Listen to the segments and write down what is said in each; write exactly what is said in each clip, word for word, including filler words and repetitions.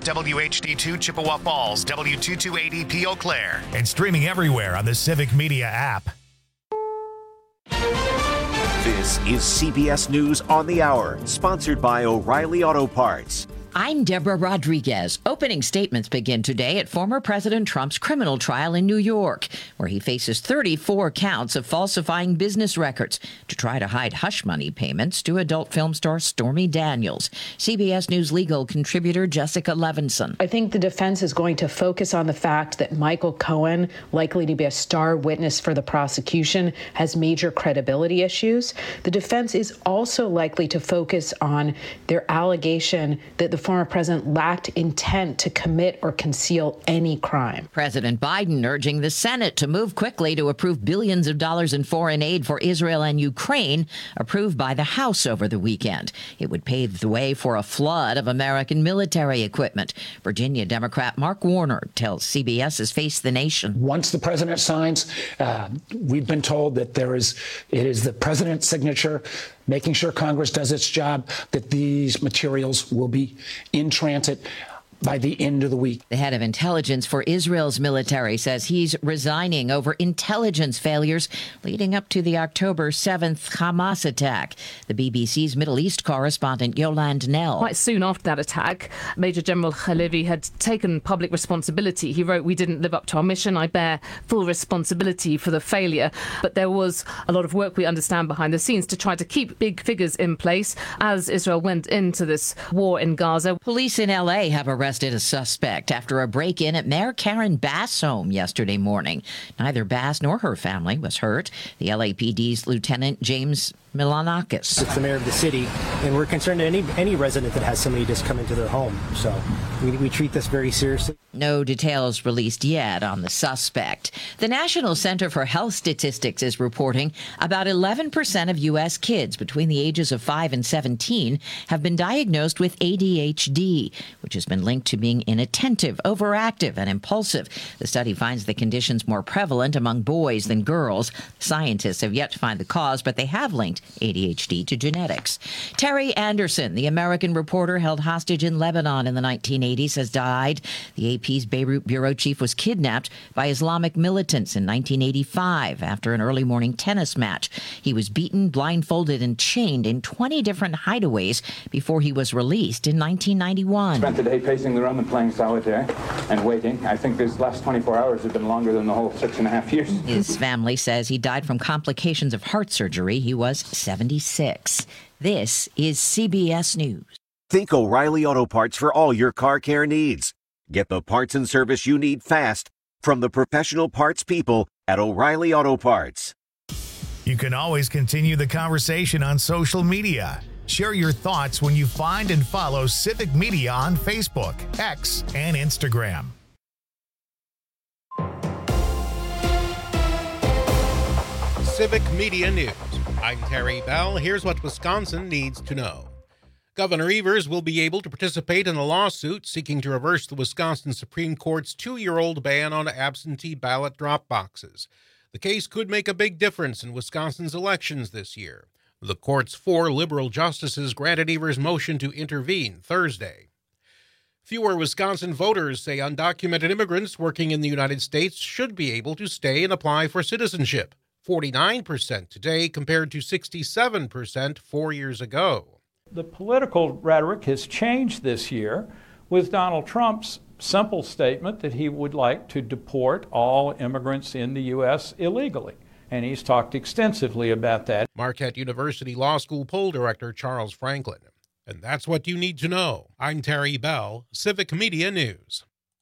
W H D two Chippewa Falls, W two two eighty P Eau Claire. And streaming everywhere on the Civic Media app. This is C B S News on the Hour, sponsored by O'Reilly Auto Parts. I'm Deborah Rodriguez. Opening statements begin today at former President Trump's criminal trial in New York, where he faces thirty-four counts of falsifying business records to try to hide hush money payments to adult film star Stormy Daniels. C B S News legal contributor Jessica Levinson. I think the defense is going to focus on the fact that Michael Cohen, likely to be a star witness for the prosecution, has major credibility issues. The defense is also likely to focus on their allegation that the former president lacked intent to commit or conceal any crime. President Biden urging the Senate to move quickly to approve billions of dollars in foreign aid for Israel and Ukraine, approved by the House over the weekend. It would pave the way for a flood of American military equipment. Virginia Democrat Mark Warner tells C B S's Face the Nation. Once the president signs, uh, we've been told that there is it is the president's signature, making sure Congress does its job, that these materials will be in transit by the end of the week. The head of intelligence for Israel's military says he's resigning over intelligence failures leading up to the October seventh Hamas attack. The B B C's Middle East correspondent Yolande Nell. Quite soon after that attack, Major General Halevi had taken public responsibility. He wrote, "We didn't live up to our mission. I bear full responsibility for the failure." But there was a lot of work, we understand, behind the scenes to try to keep big figures in place as Israel went into this war in Gaza. Police in L A have arrested arrested a suspect after a break-in at Mayor Karen Bass' home yesterday morning. Neither Bass nor her family was hurt. The L A P D's Lieutenant James Milanakis. It's the mayor of the city, and we're concerned that any any resident that has somebody just come into their home. So we, we treat this very seriously. No details released yet on the suspect. The National Center for Health Statistics is reporting about eleven percent of U S kids between the ages of five and seventeen have been diagnosed with A D H D, which has been linked to being inattentive, overactive, and impulsive. The study finds the conditions more prevalent among boys than girls. Scientists have yet to find the cause, but they have linked A D H D to genetics. Terry Anderson, the American reporter held hostage in Lebanon in the nineteen eighties, has died. The A P's Beirut bureau chief was kidnapped by Islamic militants in nineteen eighty-five after an early morning tennis match. He was beaten, blindfolded, and chained in twenty different hideaways before he was released in nineteen ninety-one. Spent the day pacing the room and playing solitaire and waiting. I think these last twenty-four hours have been longer than the whole six and a half years. His family says he died from complications of heart surgery. He was seventy-six. This is C B S News. Think O'Reilly Auto Parts for all your car care needs. Get the parts and service you need fast from the professional parts people at O'Reilly Auto Parts. You can always continue the conversation on social media. Share your thoughts when you find and follow Civic Media on Facebook, X, and Instagram. Civic Media News. I'm Terry Bell. Here's what Wisconsin needs to know. Governor Evers will be able to participate in a lawsuit seeking to reverse the Wisconsin Supreme Court's two-year-old ban on absentee ballot drop boxes. The case could make a big difference in Wisconsin's elections this year. The court's four liberal justices granted Evers' motion to intervene Thursday. Fewer Wisconsin voters say undocumented immigrants working in the United States should be able to stay and apply for citizenship. forty-nine percent today compared to sixty-seven percent four years ago. The political rhetoric has changed this year with Donald Trump's simple statement that he would like to deport all immigrants in the U S illegally. And he's talked extensively about that. Marquette University Law School poll director Charles Franklin. And that's what you need to know. I'm Terry Bell, Civic Media News.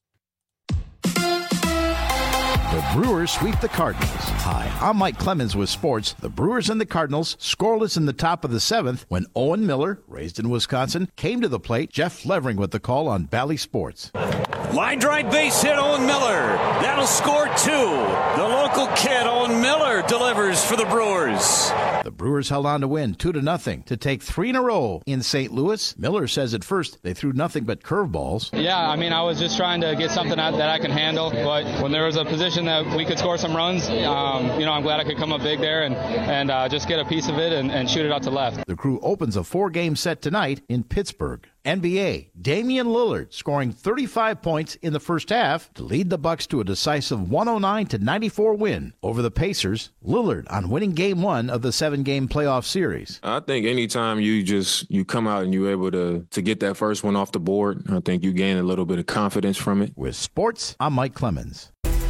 The Brewers sweep the Cardinals. Hi, I'm Mike Clemens with sports. The Brewers and the Cardinals scoreless in the top of the seventh when Owen Miller, raised in Wisconsin, came to the plate. Jeff Levering with the call on Bally Sports. Line drive base hit, Owen Miller. That'll score two. The local kid, Owen Miller, delivers for the Brewers. The Brewers held on to win two to nothing to take three in a row in Saint Louis. Miller says at first they threw nothing but curveballs. Yeah, I mean, I was just trying to get something that I can handle. But when there was a position that we could score some runs, um, you know, I'm glad I could come up big there and, and uh, just get a piece of it and, and shoot it out to left. The Crew opens a four-game set tonight in Pittsburgh. N B A, Damian Lillard scoring thirty-five points in the first half to lead the Bucks to a decisive one oh nine to ninety-four win over the Pacers. Lillard on winning game one of the seven-game playoff series. I think anytime you just you come out and you're able to to get that first one off the board, I think you gain a little bit of confidence from it. With sports, I'm Mike Clemens.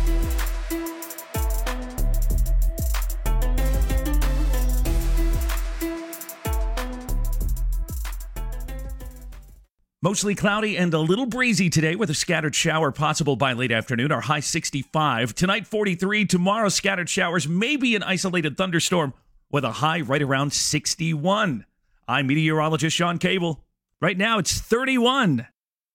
Mostly cloudy and a little breezy today with a scattered shower possible by late afternoon. Our high sixty-five. Tonight forty-three. Tomorrow scattered showers, maybe an isolated thunderstorm with a high right around sixty-one. I'm meteorologist Sean Cable. Right now it's thirty-one.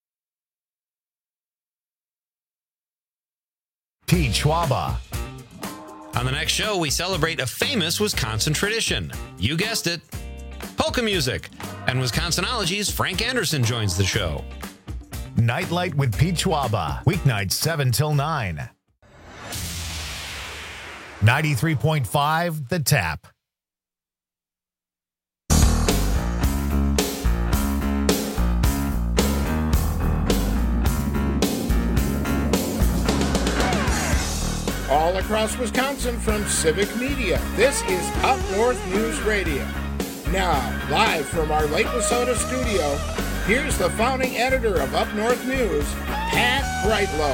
Pete Schwaba. On the next show, we celebrate a famous Wisconsin tradition. You guessed it. Polka music. And Wisconsinology's Frank Anderson joins the show. Nightlight with Pete Schwaba. Weeknights seven till nine. ninety-three point five The Tap. All across Wisconsin from Civic Media, this is Up North News Radio. Now, live from our Lake Wissota studio, here's the founding editor of Up North News, Pat Brightlow.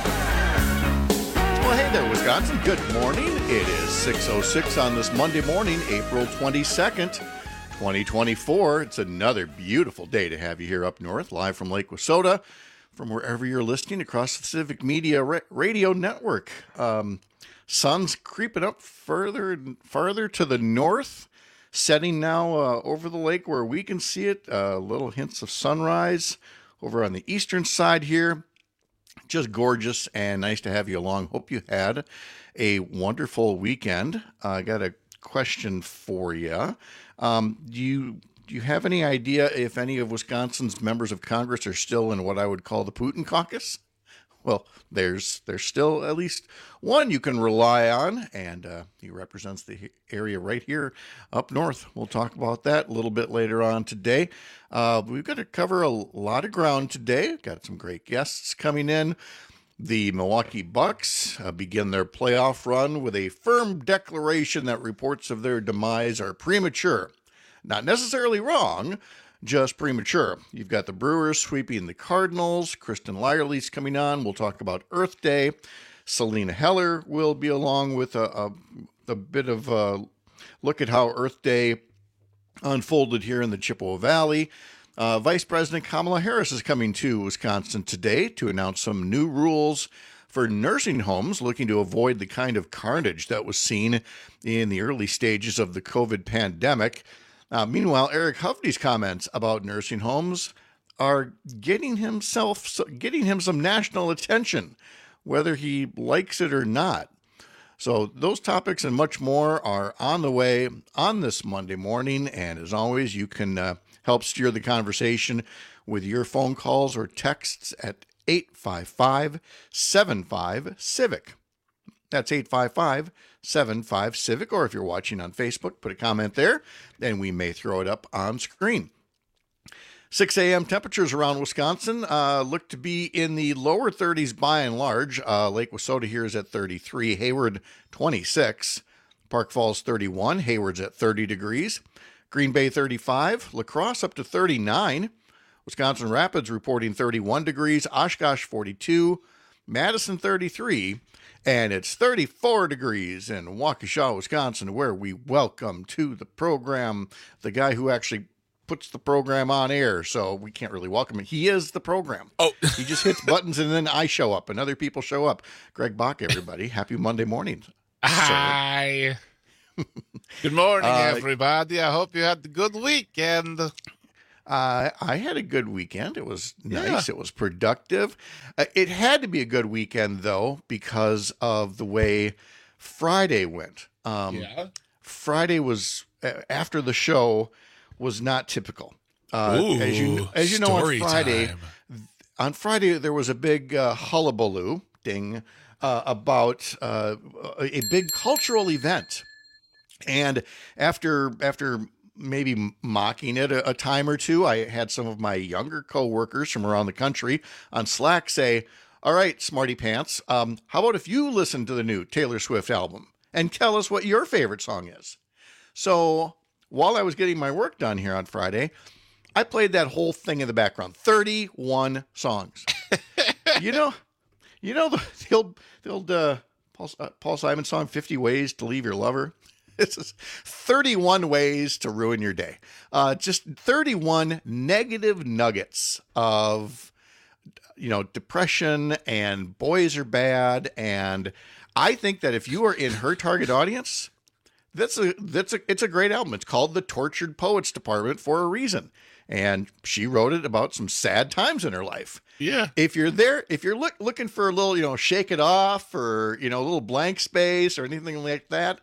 Well, hey there, Wisconsin. Good morning. It is six oh six on this Monday morning, April twenty-second, twenty twenty-four. It's another beautiful day to have you here up north, live from Lake Wissota, from wherever you're listening across the Civic Media ra- Radio Network. Um, sun's creeping up further and farther to the north. Setting now uh, over the lake where we can see it. Uh, little hints of sunrise over on the eastern side here. Just gorgeous and nice to have you along. Hope you had a wonderful weekend. I uh, got a question for you. Um, do you do you have any idea if any of Wisconsin's members of Congress are still in what I would call the Putin caucus? Well, there's there's still at least one you can rely on, and uh, he represents the area right here up north. We'll talk about that a little bit later on today. Uh, we've got to cover a lot of ground today. Got some great guests coming in. The Milwaukee Bucks uh, begin their playoff run with a firm declaration that reports of their demise are premature. Not necessarily wrong, just premature. You've got the Brewers sweeping the Cardinals. Kristen Lyerly's coming on. We'll talk about Earth Day. Selena Heller will be along with a, a, a bit of a look at how Earth Day unfolded here in the Chippewa Valley. Uh, Vice President Kamala Harris is coming to Wisconsin today to announce some new rules for nursing homes looking to avoid the kind of carnage that was seen in the early stages of the COVID pandemic. Uh, meanwhile, Eric Hovde's comments about nursing homes are getting himself getting him some national attention, whether he likes it or not. So those topics and much more are on the way on this Monday morning. And as always, you can uh, help steer the conversation with your phone calls or texts at eight five five, seven five, CIVIC. That's eight five five, seven five, CIVIC. Or if you're watching on Facebook, put a comment there, and we may throw it up on screen. six a.m. temperatures around Wisconsin uh, look to be in the lower thirties by and large. Uh, Lake Wissota here is at thirty-three, Hayward twenty-six, Park Falls thirty-one, Hayward's at thirty degrees, Green Bay thirty-five, La Crosse up to thirty-nine, Wisconsin Rapids reporting thirty-one degrees, Oshkosh forty-two, Madison thirty-three, and it's thirty-four degrees in Waukesha, Wisconsin, where we welcome to the program the guy who actually puts the program on air, so we can't really welcome him. He is the program. Oh, he just hits buttons and then I show up and other people show up. Greg Bach, everybody. Happy Monday morning. Hi. Good morning, Uh, everybody. I hope you had a good weekend. Uh, I had a good weekend. It was nice. Yeah. It was productive. Uh, it had to be a good weekend, though, because of the way Friday went. Um, Yeah. Friday was, uh, after the show, was not typical. Uh, Ooh, as you as you know, on story Friday, time. on Friday there was a big uh, hullabaloo, ding, uh, about uh, a big cultural event. And after after maybe mocking it a, a time or two. I had some of my younger coworkers from around the country on Slack say, all right, smarty pants, um, how about if you listen to the new Taylor Swift album and tell us what your favorite song is? So while I was getting my work done here on Friday, I played that whole thing in the background, thirty-one songs. you know, you know the, the old, the old uh, Paul, uh, Paul Simon song, fifty ways to Leave Your Lover? This is thirty-one ways to ruin your day. Uh, just thirty-one negative nuggets of, you know, depression and boys are bad. And I think that if you are in her target audience, that's a, that's a, it's a great album. It's called The Tortured Poets Department for a reason. And she wrote it about some sad times in her life. Yeah. If you're there, if you're look, looking for a little, you know, shake it off or, you know, a little blank space or anything like that,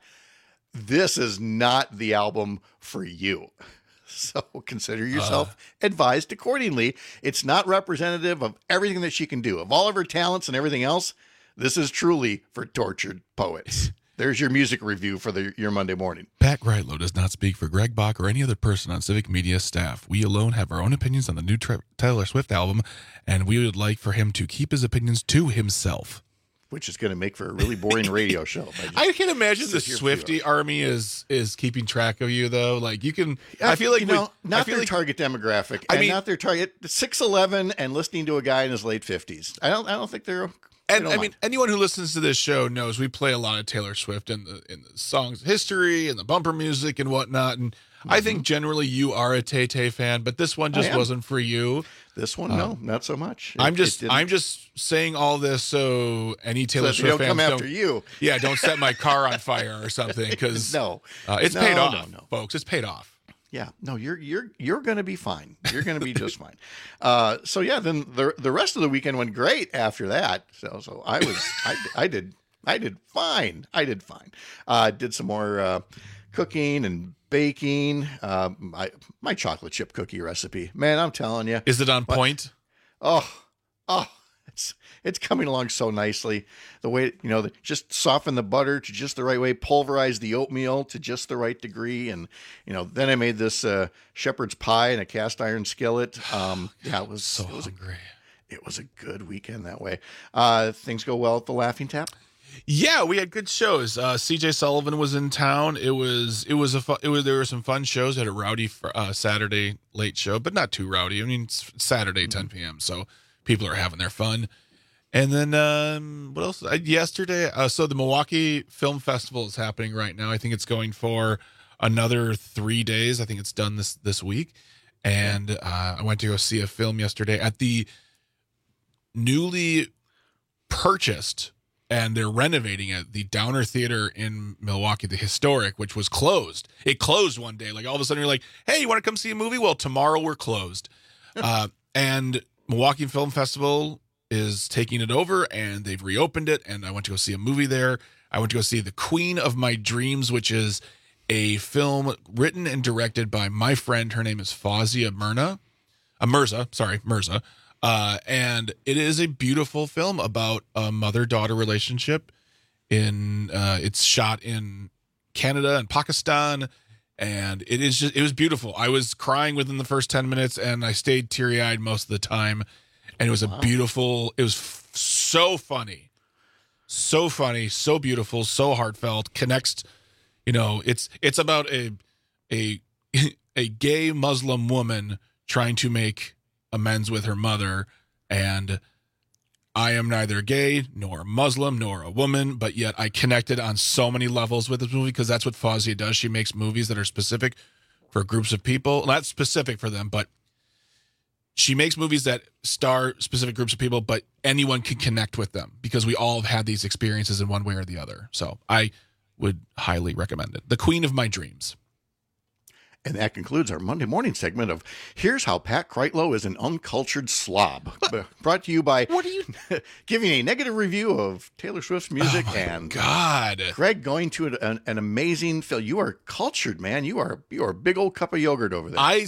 this is not the album for you. So consider yourself uh, advised accordingly. It's not representative of everything that she can do. Of all of her talents and everything else, this is truly for tortured poets. There's your music review for the, your Monday morning. Pat Greitlow does not speak for Greg Bach or any other person on Civic Media staff. We alone have our own opinions on the new Tra- Taylor Swift album, and we would like for him to keep his opinions to himself. Which is going to make for a really boring radio show. I, I can imagine the Swiftie army is is keeping track of you, though. Like you can, I, I feel like you we, know, not I feel their like, target demographic, I and mean, not their target six eleven and listening to a guy in his late fifties. I don't, I don't think they're. And I mind. mean, anyone who listens to this show knows we play a lot of Taylor Swift in the in the songs history and the bumper music and whatnot. And mm-hmm. I think generally you are a Tay-Tay fan, but this one just wasn't for you. This one, um, no, not so much. It, I'm just, I'm just saying all this so any Taylor so Swift don't fans come don't after you. Yeah, don't set my car on fire or something because no, uh, it's no, paid no, off, no. folks. It's paid off. Yeah, no, you're you're you're going to be fine. You're going to be just fine. Uh, so yeah, then the the rest of the weekend went great after that. So so I was I, I did I did fine. I did fine. Uh, did some more uh, cooking and baking. Uh, my my chocolate chip cookie recipe, man, I'm telling you, is it on but, point? Oh oh, it's it's coming along so nicely. The way, you know, the, just soften the butter to just the right way, pulverize the oatmeal to just the right degree. And, you know, then I made this uh, shepherd's pie in a cast iron skillet. Um, yeah, it was, so it was hungry. A, it was a good weekend that way. Uh, things go well at the Laughing Tap. Yeah, we had good shows. Uh, C J Sullivan was in town. It was, it was a, fu- it was, there were some fun shows. Had a rowdy uh, Saturday late show, but not too rowdy. I mean, it's Saturday, ten p.m. So people are having their fun. And then um, what else? Uh, yesterday, uh, so the Milwaukee Film Festival is happening right now. I think it's going for another three days. I think it's done this this week. And uh, I went to go see a film yesterday at the newly purchased, and they're renovating it, the Downer Theater in Milwaukee, the historic, which was closed. It closed one day. Like all of a sudden you're like, hey, you want to come see a movie? Well, tomorrow we're closed. uh, and Milwaukee Film Festival is taking it over, and they've reopened it, and I went to go see a movie there. I went to go see The Queen of My Dreams, which is a film written and directed by my friend. Her name is Fawzia Mirza. Uh, Mirza, sorry, Mirza. Uh, and it is a beautiful film about a mother-daughter relationship. In uh, it's shot in Canada and Pakistan, and it is just it was beautiful. I was crying within the first ten minutes, and I stayed teary-eyed most of the time. And it was a wow. beautiful, it was f- so funny, so funny, so beautiful, so heartfelt, connects, you know, it's, it's about a, a, a gay Muslim woman trying to make amends with her mother. And I am neither gay nor Muslim nor a woman, but yet I connected on so many levels with this movie because that's what Fawzia does. She makes movies that are specific for groups of people, not specific for them, but she makes movies that star specific groups of people, but anyone can connect with them because we all have had these experiences in one way or the other. So I would highly recommend it. The Queen of My Dreams. And that concludes our Monday morning segment of Here's How Pat Kreitlow is an Uncultured Slob. What? Brought to you by what are you giving a negative review of Taylor Swift's music oh and God. Greg going to an, an, an amazing film. You are cultured, man. You are you are a big old cup of yogurt over there. I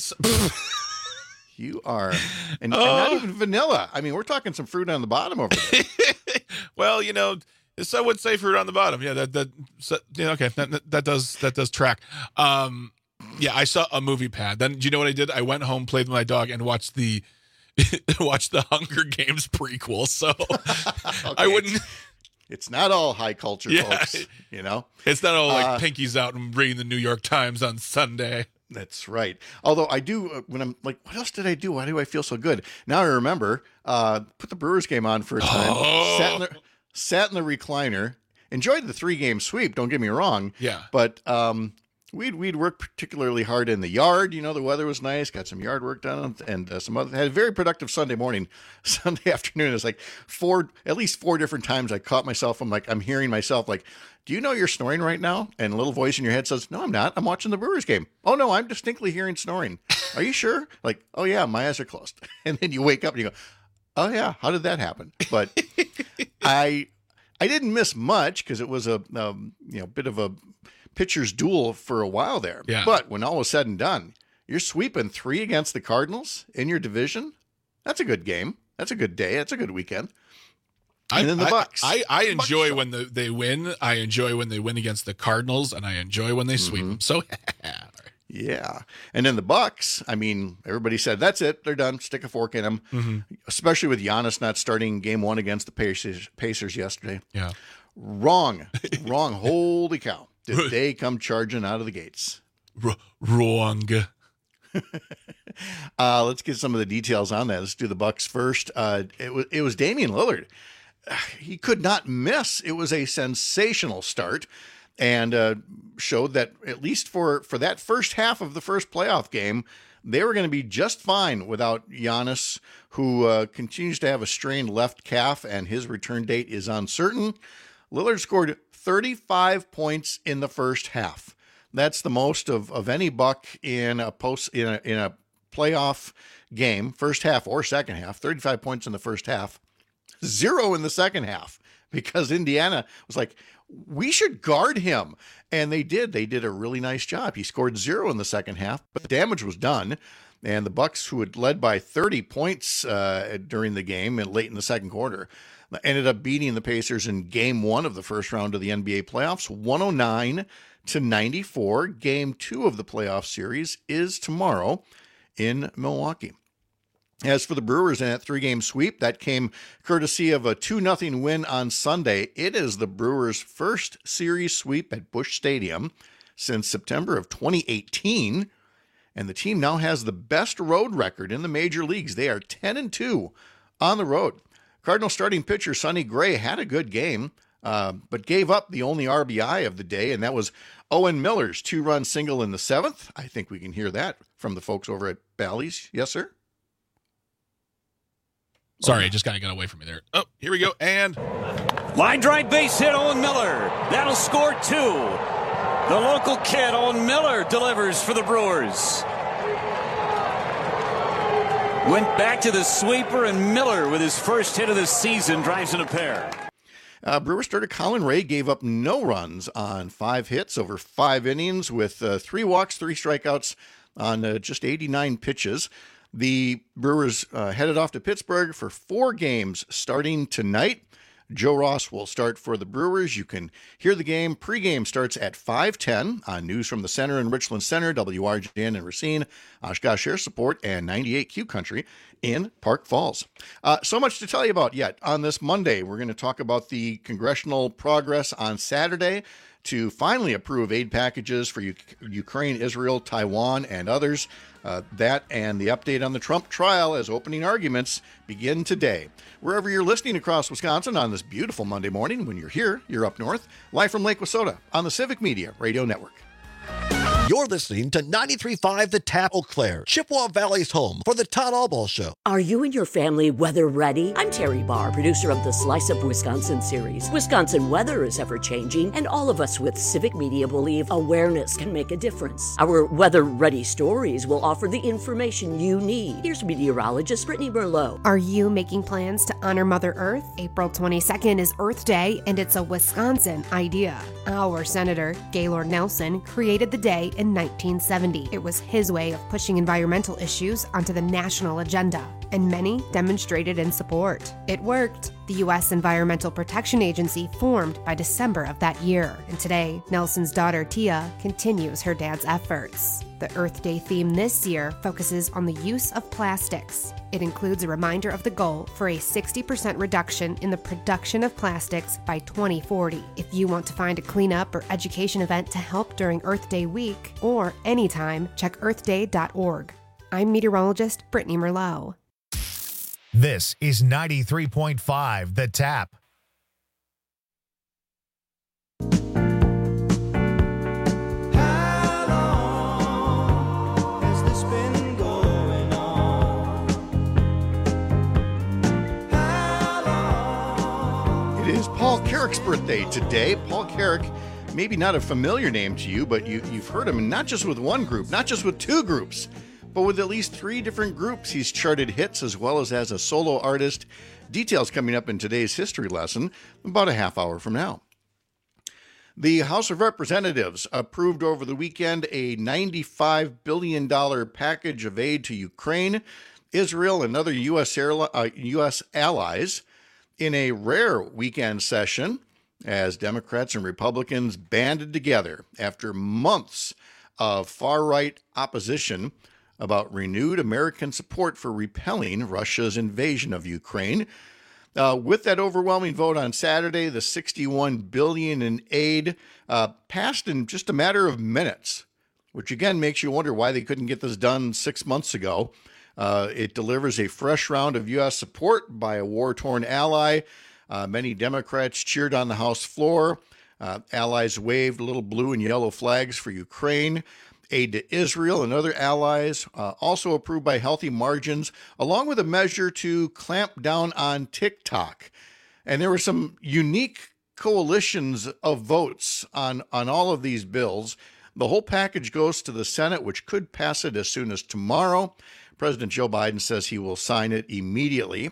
You are, and, oh. and not even vanilla. I mean, we're talking some fruit on the bottom over there. Well, you know, some would say fruit on the bottom. Yeah, that that so, yeah, okay, that, that does that does track. Um, Yeah, I saw a movie pad. Then, do you know what I did? I went home, played with my dog, and watched the watched the Hunger Games prequel. So okay. I wouldn't. It's not all high culture, Yeah. folks. You know, It's not all like Uh, pinkies out and reading the New York Times on Sunday. That's right. Although I do, uh, when I'm like, what else did I do? Why do I feel so good? Now I remember, uh, put the Brewers game on for a time, Oh. sat, in the, sat in the recliner, enjoyed the three game sweep. Don't get me wrong. Yeah. But um, we'd, we'd worked particularly hard in the yard. You know, the weather was nice, got some yard work done, and uh, some other, had a very productive Sunday morning. Sunday afternoon, it's like four, at least four different times I caught myself. I'm like, I'm hearing myself like, do you know you're snoring right now? And a little voice in your head says, no, I'm not. I'm watching the Brewers game. Oh, no, I'm distinctly hearing snoring. Are you sure? Like, oh, yeah, my eyes are closed. And then you wake up and you go, oh, yeah, how did that happen? But I I didn't miss much because it was a um, you know bit of a pitcher's duel for a while there. Yeah. But when all was said and done, you're sweeping three against the Cardinals in your division. That's a good game. That's a good day. That's a good weekend. And then the I, Bucks. I, I enjoy Bucks. when the, they win. I enjoy when they win against the Cardinals, and I enjoy when they sweep them. So, Yeah. And then the Bucks, I mean, everybody said, that's it. They're done. Stick a fork in them. Mm-hmm. Especially with Giannis not starting game one against the Pacers, Pacers yesterday. Yeah. Wrong. Wrong. Holy cow. Did they come charging out of the gates? R- wrong. uh, let's get some of the details on that. Let's do the Bucks first. Uh, it was it was Damian Lillard. He could not miss. It was a sensational start, and uh, showed that at least for for that first half of the first playoff game, they were going to be just fine without Giannis, who uh, continues to have a strained left calf, and his return date is uncertain. Lillard scored thirty-five points in the first half. That's the most of, of any Buck in a post in a, in a playoff game, first half or second half. thirty-five points in the first half, zero in the second half, because Indiana was like, we should guard him. And they did. They did a really nice job. He scored zero in the second half, but the damage was done. And the Bucks, who had led by thirty points uh, during the game and late in the second quarter, ended up beating the Pacers in game one of the first round of the N B A playoffs, one oh nine to ninety-four. Game two of the playoff series is tomorrow in Milwaukee. As for the Brewers in that three-game sweep, that came courtesy of a two nothing win on Sunday. It is the Brewers' first series sweep at Busch Stadium since September of twenty eighteen, and the team now has the best road record in the major leagues. They are ten and two on the road. Cardinal starting pitcher Sonny Gray had a good game, uh, but gave up the only R B I of the day, and that was Owen Miller's two-run single in the seventh. I think we can hear that from the folks over at Bally's. Yes, sir? Sorry, I just kind of got away from me there. Oh, here we go. And line drive base hit, Owen Miller. That'll score two. The local kid, Owen Miller, delivers for the Brewers. Went back to the sweeper, and Miller, with his first hit of the season, drives in a pair. Uh, Brewers starter Colin Ray gave up no runs on five hits over five innings with uh, three walks, three strikeouts on uh, just eighty-nine pitches. The Brewers uh, headed off to Pittsburgh for four games starting tonight. Joe Ross will start for the Brewers. You can hear the game. Pre-game starts at five ten on News from the Center in Richland Center, W R J N in Racine, Oshkosh Air Support, and ninety-eight Q Country in Park Falls. Uh, so much to tell you about yet. On this Monday, we're going to talk about the congressional progress on Saturday to finally approve aid packages for U- Ukraine, Israel, Taiwan, and others. Uh, that and the update on the Trump trial as opening arguments begin today. Wherever you're listening across Wisconsin on this beautiful Monday morning, when you're here, you're up north, live from Lake Wissota on the Civic Media Radio Network. You're listening to ninety-three point five The Tap, Eau Claire, Chippewa Valley's home for the Todd Albaugh Show. Are you and your family weather ready? I'm Terry Barr, producer of the Slice of Wisconsin series. Wisconsin weather is ever changing, and all of us with Civic Media believe awareness can make a difference. Our weather ready stories will offer the information you need. Here's meteorologist Brittany Merlot. Are you making plans to honor Mother Earth? April twenty-second is Earth Day, and it's a Wisconsin idea. Our Senator, Gaylord Nelson, created the day in nineteen seventy. It was his way of pushing environmental issues onto the national agenda. and many demonstrated in support. It worked. The U S Environmental Protection Agency formed by December of that year, and today, Nelson's daughter Tia continues her dad's efforts. The Earth Day theme this year focuses on the use of plastics. It includes a reminder of the goal for a sixty percent reduction in the production of plastics by twenty forty. If you want to find a cleanup or education event to help during Earth Day week or anytime, check earth day dot org. I'm meteorologist Brittany Merlot. This is ninety-three point five The Tap. It is Paul Carrick's birthday today. Paul Carrick, maybe not a familiar name to you, but you, you've heard him not just with one group, not just with two groups, but with at least three different groups. He's charted hits as well as as a solo artist. Details coming up in today's history lesson about a half hour from now. The House of Representatives approved over the weekend a ninety-five billion dollars package of aid to Ukraine, Israel, and other U S, airli- uh, U S allies in a rare weekend session as Democrats and Republicans banded together after months of far-right opposition about renewed American support for repelling Russia's invasion of Ukraine. Uh, with that overwhelming vote on Saturday, the sixty-one billion dollars in aid uh, passed in just a matter of minutes, which again makes you wonder why they couldn't get this done six months ago. Uh, it delivers a fresh round of U S support by a war-torn ally. Uh, many Democrats cheered on the House floor. Uh, allies waved little blue and yellow flags for Ukraine. Aid to Israel and other allies, uh, also approved by healthy margins, along with a measure to clamp down on TikTok. And there were some unique coalitions of votes on, on all of these bills. The whole package goes to the Senate, which could pass it as soon as tomorrow. President Joe Biden says he will sign it immediately.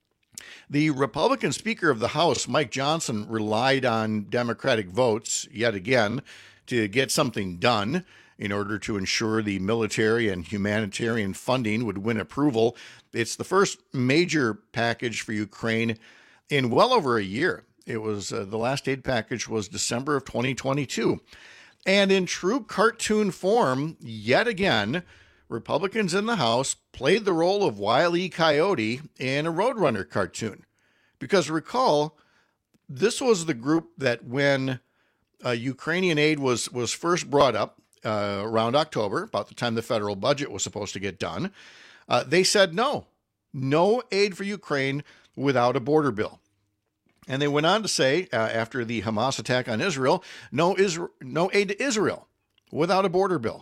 The Republican Speaker of the House, Mike Johnson, relied on Democratic votes yet again to get something done in order to ensure the military and humanitarian funding would win approval. It's the first major package for Ukraine in well over a year. It was uh, the last aid package was December of twenty twenty-two. And in true cartoon form, yet again, Republicans in the House played the role of Wile E. Coyote in a Roadrunner cartoon. Because recall, this was the group that when uh, Ukrainian aid was, was first brought up uh, around October, about the time the federal budget was supposed to get done, uh, they said no, no aid for Ukraine without a border bill. And they went on to say, uh, after the Hamas attack on Israel, no, Isra- no aid to Israel without a border bill.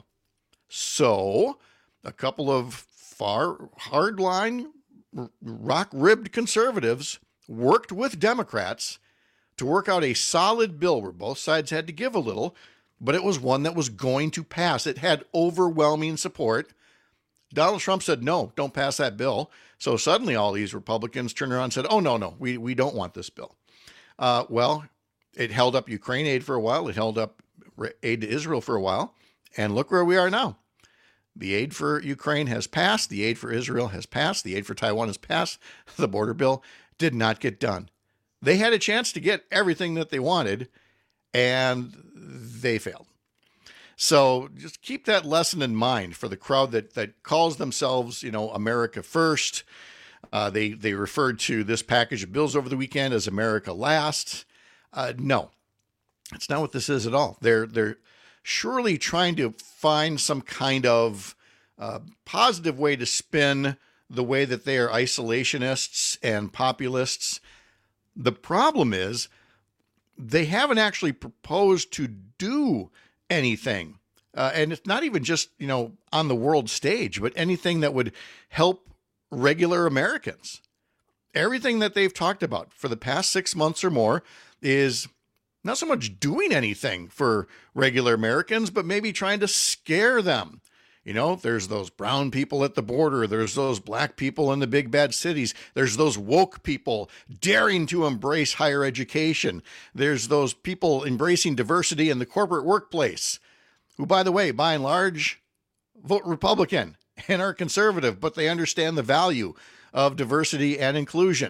So a couple of far hardline, rock-ribbed conservatives worked with Democrats to work out a solid bill where both sides had to give a little, but it was one that was going to pass. It had overwhelming support. Donald Trump said, no, don't pass that bill. So suddenly all these Republicans turned around and said, oh, no, no, we, we don't want this bill. Uh, well, it held up Ukraine aid for a while. It held up aid to Israel for a while. And look where we are now. The aid for Ukraine has passed. The aid for Israel has passed. The aid for Taiwan has passed. The border bill did not get done. They had a chance to get everything that they wanted, and they failed. So just keep that lesson in mind for the crowd that that calls themselves, you know, America First. Uh, they they referred to this package of bills over the weekend as America Last. Uh, no, it's not what this is at all. They're they're surely trying to find some kind of uh, positive way to spin the way that they are isolationists and populists. The problem is they haven't actually proposed to do anything. Uh, and it's not even just, you know, on the world stage, but anything that would help regular Americans. Everything that they've talked about for the past six months or more is not so much doing anything for regular Americans, but maybe trying to scare them. You know, there's those brown people at the border. There's those black people in the big bad cities. There's those woke people daring to embrace higher education. There's those people embracing diversity in the corporate workplace, who, by the way, by and large, vote Republican and are conservative, but they understand the value of diversity and inclusion.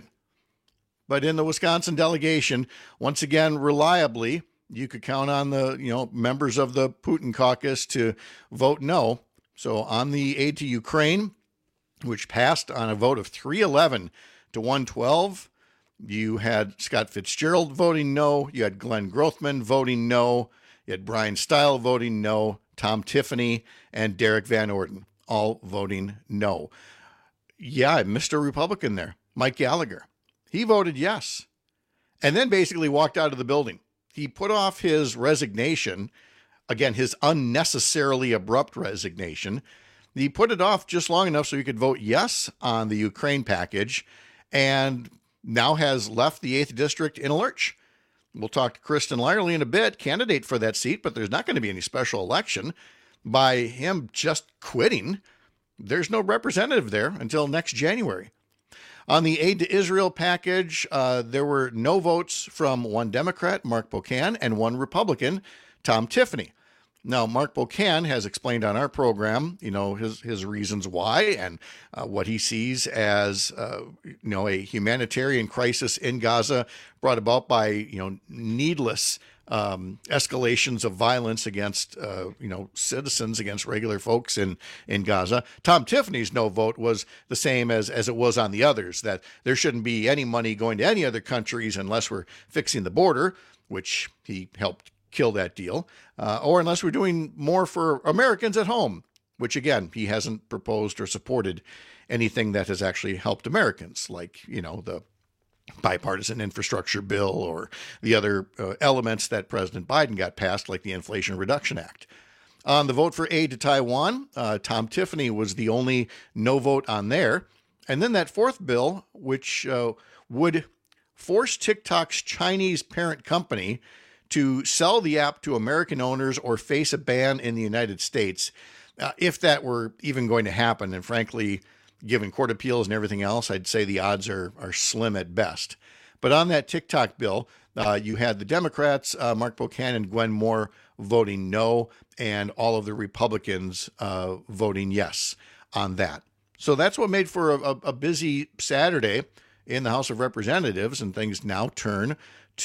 But in the Wisconsin delegation, once again, reliably, you could count on the, you know, members of the Putin caucus to vote no. So on the aid to Ukraine, which passed on a vote of three eleven to one twelve, you had Scott Fitzgerald voting no, you had Glenn Grothman voting no, you had Brian Stile voting no, Tom Tiffany and Derek Van Orden all voting no. Yeah, I missed a Republican there, Mike Gallagher. He voted yes, and then basically walked out of the building. He put off his resignation, again, his unnecessarily abrupt resignation. He put it off just long enough so he could vote yes on the Ukraine package, and now has left the eighth District in a lurch. We'll talk to Kristen Lyerly in a bit, candidate for that seat, but there's not going to be any special election. By him just quitting, there's no representative there until next January. On the aid to Israel package, uh, there were no votes from one Democrat, Mark Pocan, and one Republican, Tom Tiffany. Now, Mark Pocan has explained on our program, you know, his his reasons why and uh, what he sees as, uh, you know, a humanitarian crisis in Gaza brought about by, you know, needless um, escalations of violence against, uh, you know, citizens, against regular folks in, in Gaza. Tom Tiffany's no vote was the same as, as it was on the others, that there shouldn't be any money going to any other countries unless we're fixing the border, which he helped kill that deal, uh, or unless we're doing more for Americans at home, which again, he hasn't proposed or supported anything that has actually helped Americans, like, you know, the bipartisan infrastructure bill or the other uh, elements that President Biden got passed, like the Inflation Reduction Act. On the vote for aid to Taiwan, uh, Tom Tiffany was the only no vote on there. And then that fourth bill, which uh, would force TikTok's Chinese parent company to sell the app to American owners or face a ban in the United States, uh, if that were even going to happen. And frankly, given court appeals and everything else, I'd say the odds are are slim at best. But on that TikTok bill, uh, you had the Democrats, uh, Mark Pocan and Gwen Moore, voting no, and all of the Republicans uh, voting yes on that. So that's what made for a, a busy Saturday in the House of Representatives, and things now turn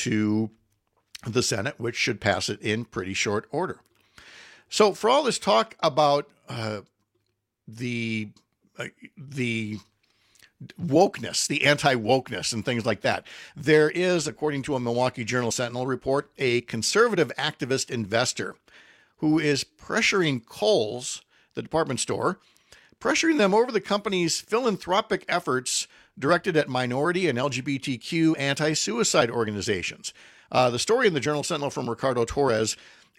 to the Senate, which should pass it in pretty short order. So for all this talk about uh, the uh, the wokeness, the anti-wokeness and things like that, there is, according to a Milwaukee Journal Sentinel report, a conservative activist investor who is pressuring Kohl's, the department store, pressuring them over the company's philanthropic efforts directed at minority and L G B T Q anti-suicide organizations. Uh, the story in the Journal Sentinel from Ricardo Torres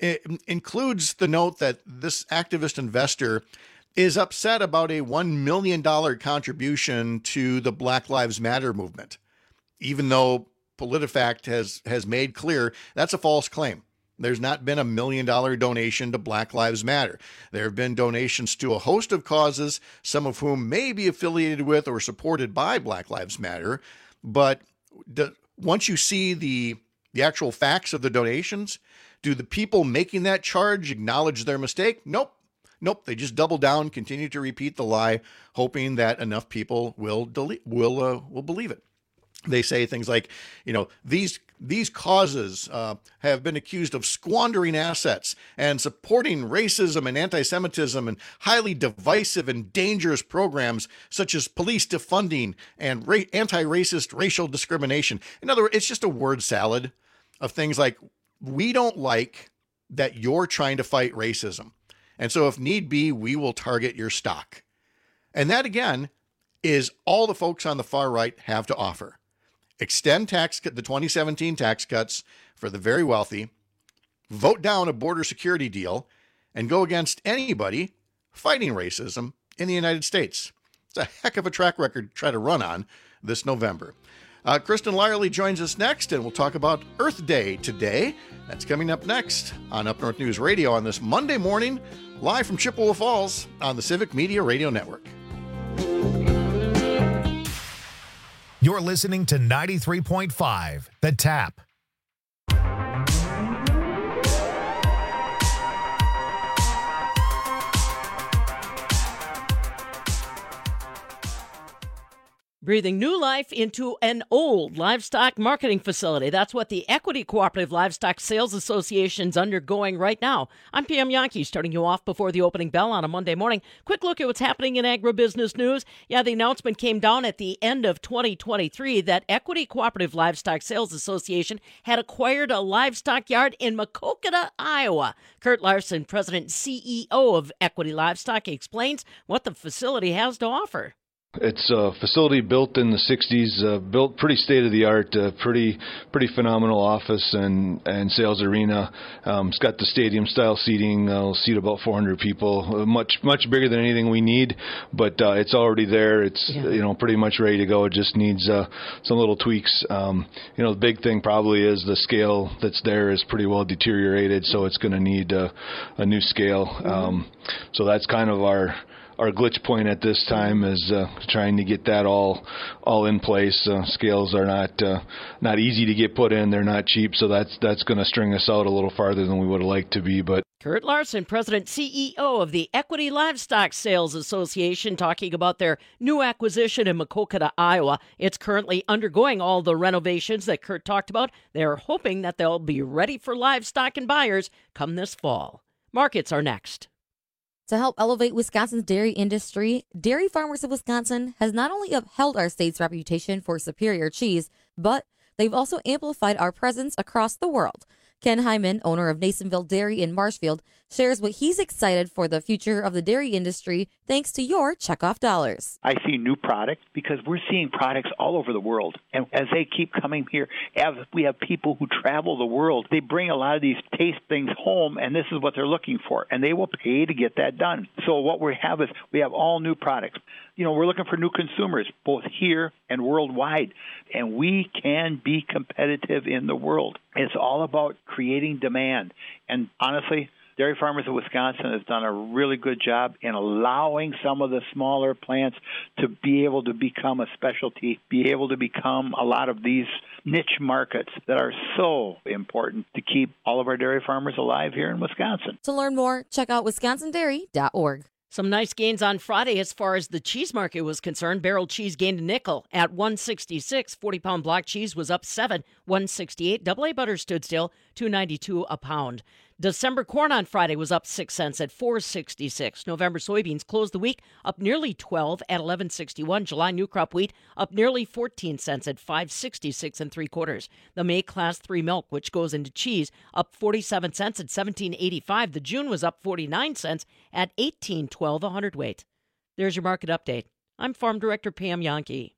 includes the note that this activist investor is upset about a one million dollars contribution to the Black Lives Matter movement, even though PolitiFact has, has made clear that's a false claim. There's not been a million dollar donation to Black Lives Matter. There have been donations to a host of causes, some of whom may be affiliated with or supported by Black Lives Matter. But the, once you see the the actual facts of the donations, do the people making that charge acknowledge their mistake? Nope. Nope. They just double down, continue to repeat the lie, hoping that enough people will delete, will uh, will believe it. They say things like, you know, these these causes uh, have been accused of squandering assets and supporting racism and anti-Semitism and highly divisive and dangerous programs such as police defunding and ra- anti-racist racial discrimination. In other words, it's just a word salad of things like, we don't like that you're trying to fight racism, and so if need be, we will target your stock. And that, again, is all the folks on the far right have to offer. Extend tax the twenty seventeen tax cuts for the very wealthy, vote down a border security deal, and go against anybody fighting racism in the United States. It's a heck of a track record to try to run on this November. Uh, Kristen Lyerly joins us next, and we'll talk about Earth Day today. That's coming up next on Up North News Radio on this Monday morning, live from Chippewa Falls on the Civic Media Radio Network. You're listening to ninety-three point five, The Tap. Breathing new life into an old livestock marketing facility. That's what the Equity Cooperative Livestock Sales Association's undergoing right now. I'm P M Yankee, starting you off before the opening bell on a Monday morning. Quick look at what's happening in agribusiness news. Yeah, the announcement came down at the end of twenty twenty-three that Equity Cooperative Livestock Sales Association had acquired a livestock yard in Maquoketa, Iowa. Kurt Larson, president and C E O of Equity Livestock, explains what the facility has to offer. It's a facility built in the sixties, uh, built pretty state-of-the-art, uh, pretty pretty phenomenal office and, and sales arena. Um, it's got the stadium-style seating. Uh, it'll seat about four hundred people, uh, much much bigger than anything we need, but uh, it's already there. It's yeah. you know pretty much ready to go. It just needs uh, some little tweaks. Um, you know, the big thing probably is the scale that's there is pretty well deteriorated, so it's going to need uh, a new scale. Um, so that's kind of our Our glitch point at this time is uh, trying to get that all all in place. Uh, scales are not uh, not easy to get put in. They're not cheap, so that's that's going to string us out a little farther than we would have liked to be. But Kurt Larson, president and C E O of the Equity Livestock Sales Association, talking about their new acquisition in Maquoketa, Iowa. It's currently undergoing all the renovations that Kurt talked about. They're hoping that they'll be ready for livestock and buyers come this fall. Markets are next. To help elevate Wisconsin's dairy industry, Dairy Farmers of Wisconsin has not only upheld our state's reputation for superior cheese, but they've also amplified our presence across the world. Ken Hyman, owner of Nasonville Dairy in Marshfield, shares what he's excited for the future of the dairy industry thanks to your checkoff dollars. I see new products because we're seeing products all over the world. And as they keep coming here, as we have people who travel the world, they bring a lot of these taste things home, and this is what they're looking for. And they will pay to get that done. So what we have is we have all new products. You know, we're looking for new consumers, both here and worldwide. And we can be competitive in the world. It's all about creating demand. And honestly, Dairy Farmers of Wisconsin has done a really good job in allowing some of the smaller plants to be able to become a specialty, be able to become a lot of these niche markets that are so important to keep all of our dairy farmers alive here in Wisconsin. To learn more, check out wisconsin dairy dot org. Some nice gains on Friday as far as the cheese market was concerned. Barrel cheese gained a nickel at one sixty-six. forty-pound block cheese was up seven, one sixty-eight. Double A butter stood still, two ninety-two a pound. December corn on Friday was up six cents at four sixty-six. November soybeans closed the week up nearly twelve at eleven sixty-one. July new crop wheat up nearly fourteen cents at five sixty-six and three quarters. The May class three milk, which goes into cheese, up forty-seven cents at seventeen eighty-five. The June was up forty-nine cents at eighteen twelve a hundredweight. There's your market update. I'm Farm Director Pam Yankee.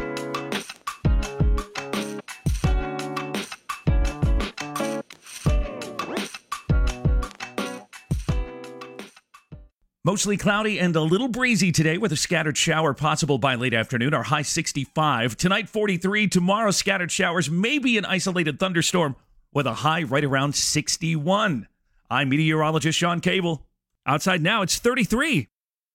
Mostly cloudy and a little breezy today with a scattered shower possible by late afternoon. Our high sixty-five. Tonight forty-three. Tomorrow scattered showers, maybe an isolated thunderstorm with a high right around sixty-one. I'm meteorologist Sean Cable. Outside now it's thirty-three.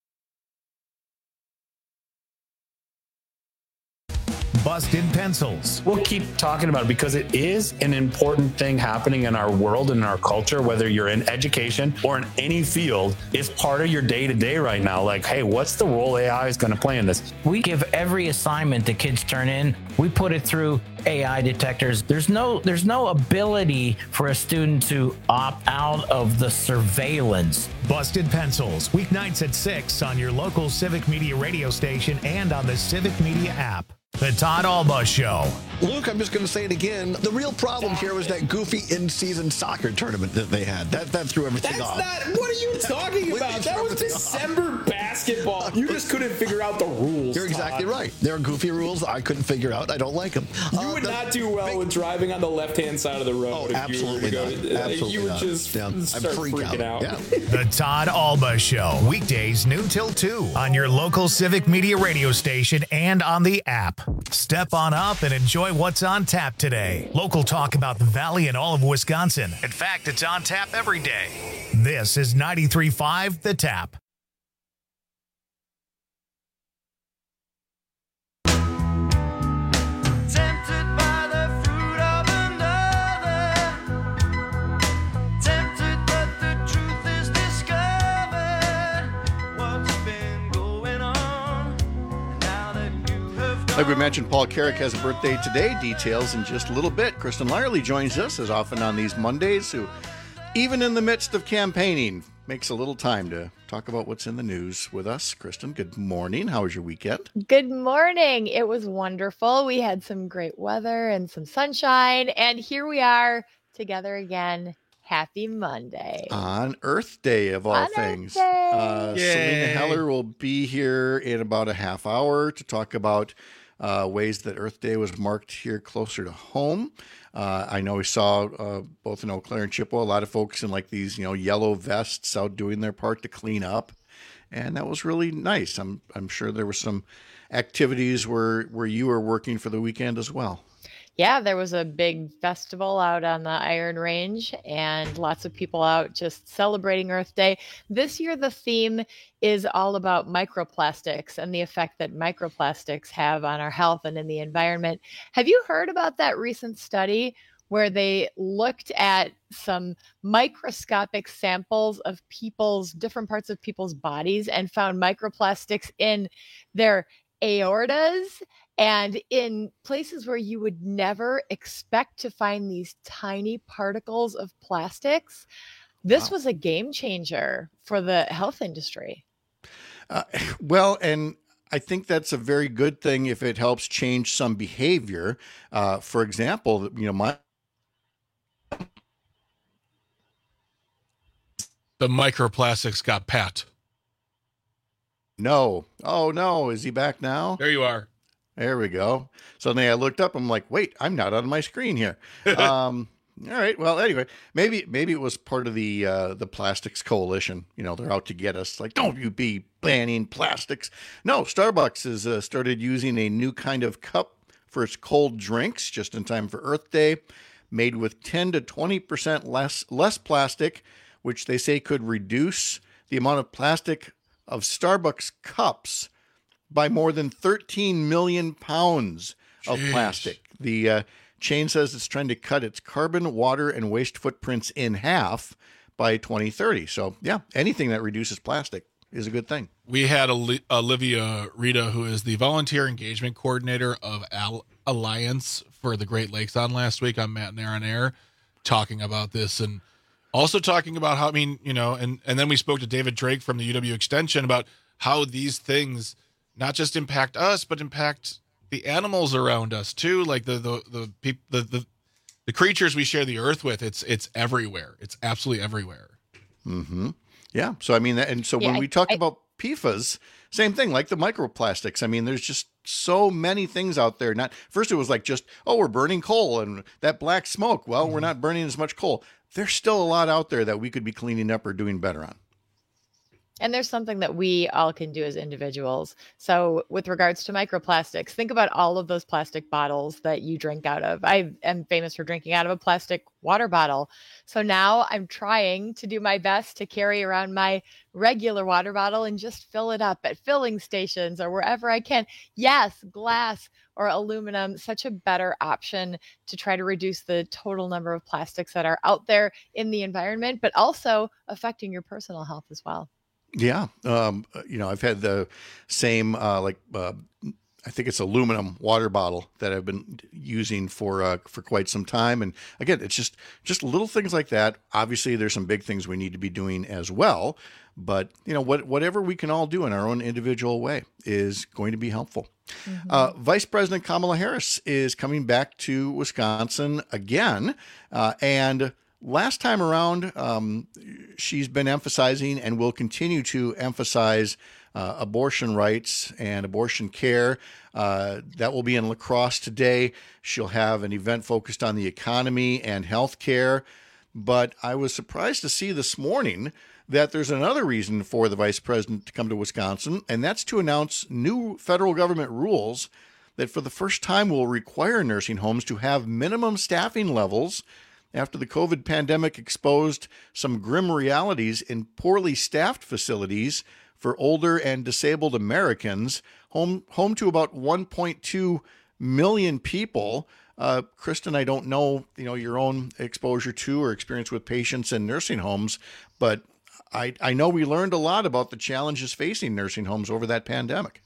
Busted Pencils. We'll keep talking about it because it is an important thing happening in our world and in our culture, whether you're in education or in any field. It's part of your day-to-day right now. Like, hey, what's the role A I is going to play in this? We give every assignment the kids turn in, we put it through A I detectors. There's no, there's no ability for a student to opt out of the surveillance. Busted Pencils, weeknights at six on your local Civic Media radio station and on the Civic Media app. The Todd Alba Show. Luke, I'm just going to say it again. The real problem here was that goofy in-season soccer tournament that they had. That that threw everything That's off. Not, what are you talking about? That was December basketball. You just couldn't figure out the rules. You're exactly Todd. Right. There are goofy rules I couldn't figure out. I don't like them. You uh, would the, not do well big, with driving on the left-hand side of the road. Oh, if absolutely you were not. to go, Absolutely You would not. just yeah. start freak freaking out. out. Yeah. The Todd Alba Show, weekdays noon till two on your local Civic Media radio station and on the app. Step on up and enjoy what's on tap today. Local talk about the Valley and all of Wisconsin. In fact, it's on tap every day. This is ninety-three point five The Tap. Like we mentioned, Paul Carrick has a birthday today. Details in just a little bit. Kristen Lyerly joins us as often on these Mondays, who, even in the midst of campaigning, makes a little time to talk about what's in the news with us. Kristen, good morning. How was your weekend? Good morning. It was wonderful. We had some great weather and some sunshine, and here we are together again. Happy Monday. On Earth Day, of all On things. Earth Day. Uh, Selena Heller will be here in about a half hour to talk about uh, ways that Earth Day was marked here closer to home. Uh, I know we saw uh, both in Eau Claire and Chippewa, a lot of folks in like these, you know, yellow vests out doing their part to clean up. And that was really nice. I'm I'm sure there were some activities where, where you were working for the weekend as well. Yeah, there was a big festival out on the Iron Range and lots of people out just celebrating Earth Day. This year, the theme is all about microplastics and the effect that microplastics have on our health and in the environment. Have you heard about that recent study where they looked at some microscopic samples of people's different parts of people's bodies and found microplastics in their aortas and in places where you would never expect to find these tiny particles of plastics? This wow. was a game changer for the health industry. Uh, well, and I think that's a very good thing if it helps change some behavior. Uh, for example, you know, my the microplastics got Pat. No. Oh, no. Is he back now? There you are. There we go. Suddenly I looked up. I'm like, wait, I'm not on my screen here. Um, all right. Well, anyway, maybe maybe it was part of the uh, the Plastics Coalition. You know, they're out to get us. Like, don't you be banning plastics. No, Starbucks has uh, started using a new kind of cup for its cold drinks just in time for Earth Day, made with ten to twenty percent less less plastic, which they say could reduce the amount of plastic of Starbucks cups by more than thirteen million pounds of Jeez. plastic. The uh, chain says it's trying to cut its carbon, water, and waste footprints in half by twenty thirty. So, yeah, anything that reduces plastic is a good thing. We had Olivia Rita, who is the volunteer engagement coordinator of Al- Alliance for the Great Lakes, on last week on Matt and Aaron Air, talking about this and also talking about how, I mean, you know, and, and then we spoke to David Drake from the U W Extension about how these things not just impact us, but impact the animals around us too. Like the, the, the, peop, the, the, the creatures we share the earth with, it's, it's everywhere. It's absolutely everywhere. Mm-hmm. Yeah. So, I mean, and so Yeah, when we I- talk I- about P F A S, same thing, like the microplastics. I mean, there's just so many things out there. Not first, it was like just, oh, we're burning coal and that black smoke. Well, we're not burning as much coal. There's still a lot out there that we could be cleaning up or doing better on. And there's something that we all can do as individuals. So with regards to microplastics, think about all of those plastic bottles that you drink out of. I am famous for drinking out of a plastic water bottle. So now I'm trying to do my best to carry around my regular water bottle and just fill it up at filling stations or wherever I can. Yes, glass or aluminum, such a better option to try to reduce the total number of plastics that are out there in the environment, but also affecting your personal health as well. Yeah. Um, you know, I've had the same, uh, like, uh, I think it's aluminum water bottle that I've been using for, uh, for quite some time. And again, it's just, just little things like that. Obviously there's some big things we need to be doing as well, but you know, what, whatever we can all do in our own individual way is going to be helpful. Mm-hmm. Uh, Vice President Kamala Harris is coming back to Wisconsin again. Uh, and Last time around, um, she's been emphasizing and will continue to emphasize uh, abortion rights and abortion care. Uh, that will be in La Crosse today. She'll have an event focused on the economy and health care. But I was surprised to see this morning that there's another reason for the vice president to come to Wisconsin, and that's to announce new federal government rules that for the first time will require nursing homes to have minimum staffing levels after the COVID pandemic exposed some grim realities in poorly staffed facilities for older and disabled Americans, home home to about one point two million people. Uh, Kristen, I don't know, you know, your own exposure to or experience with patients in nursing homes, but I, I know we learned a lot about the challenges facing nursing homes over that pandemic.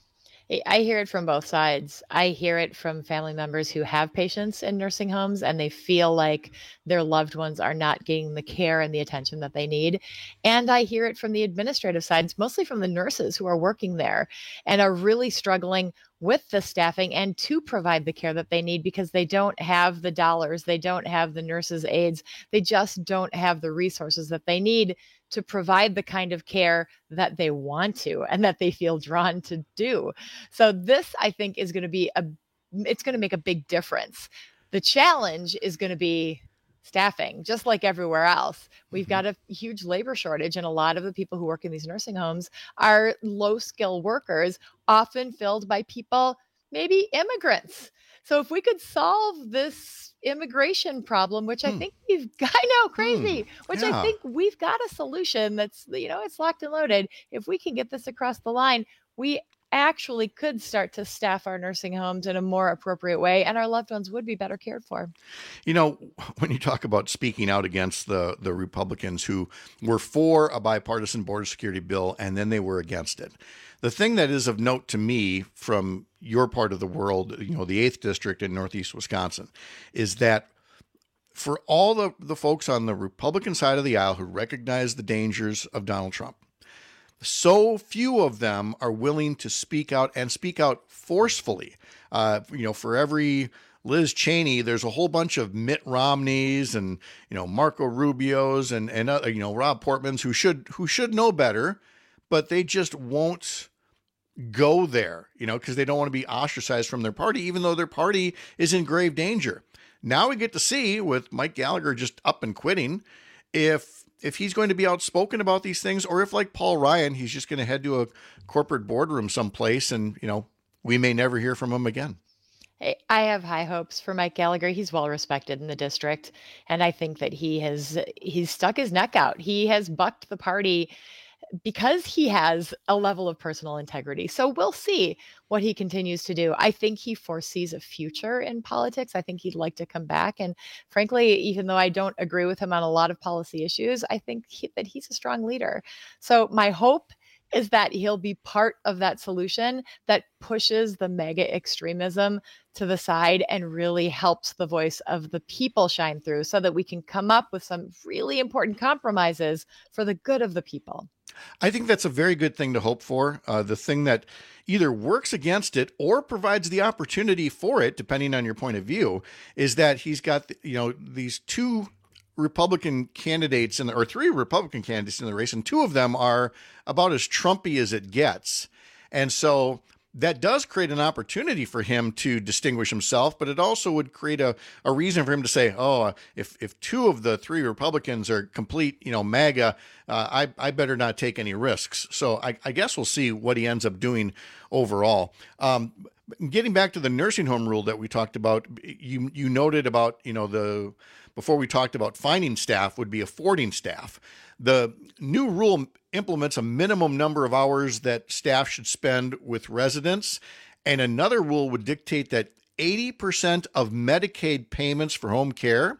I hear it from both sides. I hear it from family members who have patients in nursing homes and they feel like their loved ones are not getting the care and the attention that they need. And I hear it from the administrative sides, mostly from the nurses who are working there and are really struggling with the staffing and to provide the care that they need because they don't have the dollars, they don't have the nurses' aides, they just don't have the resources that they need to provide the kind of care that they want to and that they feel drawn to do. So this, I think, is going to be a, it's going to make a big difference. The challenge is going to be staffing, just like everywhere else. We've got a huge labor shortage, and a lot of the people who work in these nursing homes are low skill workers, often filled by people, maybe immigrants. So if we could solve this immigration problem, which I think we've got, I know, crazy, Hmm. which Yeah. I think we've got a solution that's, you know, it's locked and loaded. If we can get this across the line, we actually could start to staff our nursing homes in a more appropriate way, and our loved ones would be better cared for. You know, when you talk about speaking out against the, the Republicans who were for a bipartisan border security bill and then they were against it, the thing that is of note to me from your part of the world, you know, the eighth district in Northeast Wisconsin, is that for all the, the folks on the Republican side of the aisle who recognize the dangers of Donald Trump, so few of them are willing to speak out and speak out forcefully. Uh, you know, for every Liz Cheney, there's a whole bunch of Mitt Romneys and, you know, Marco Rubios and, and uh, you know, Rob Portmans who should who should know better, but they just won't go there, you know, because they don't want to be ostracized from their party, even though their party is in grave danger. Now we get to see, with Mike Gallagher just up and quitting, if if he's going to be outspoken about these things, or if, like Paul Ryan, he's just going to head to a corporate boardroom someplace and, you know, we may never hear from him again. Hey, I have high hopes for Mike Gallagher. He's well respected in the district, and I think that he has he's stuck his neck out. He has bucked the party because he has a level of personal integrity. So we'll see what he continues to do. I think he foresees a future in politics. I think he'd like to come back. And frankly, even though I don't agree with him on a lot of policy issues, I think he, that he's a strong leader. So my hope is that he'll be part of that solution that pushes the mega extremism to the side and really helps the voice of the people shine through so that we can come up with some really important compromises for the good of the people. I think that's a very good thing to hope for. Uh, the thing that either works against it or provides the opportunity for it, depending on your point of view, is that he's got, you know, these two Republican candidates in the, or three Republican candidates in the race, and two of them are about as Trumpy as it gets. And so that does create an opportunity for him to distinguish himself, but it also would create a, a reason for him to say, oh, if, if two of the three Republicans are complete, you know, MAGA, uh, I, I better not take any risks. So I, I guess we'll see what he ends up doing overall. Um, getting back to the nursing home rule that we talked about, you, you noted about, you know, the, before we talked about finding staff would be affording staff. The new rule implements a minimum number of hours that staff should spend with residents, and another rule would dictate that eighty percent of Medicaid payments for home care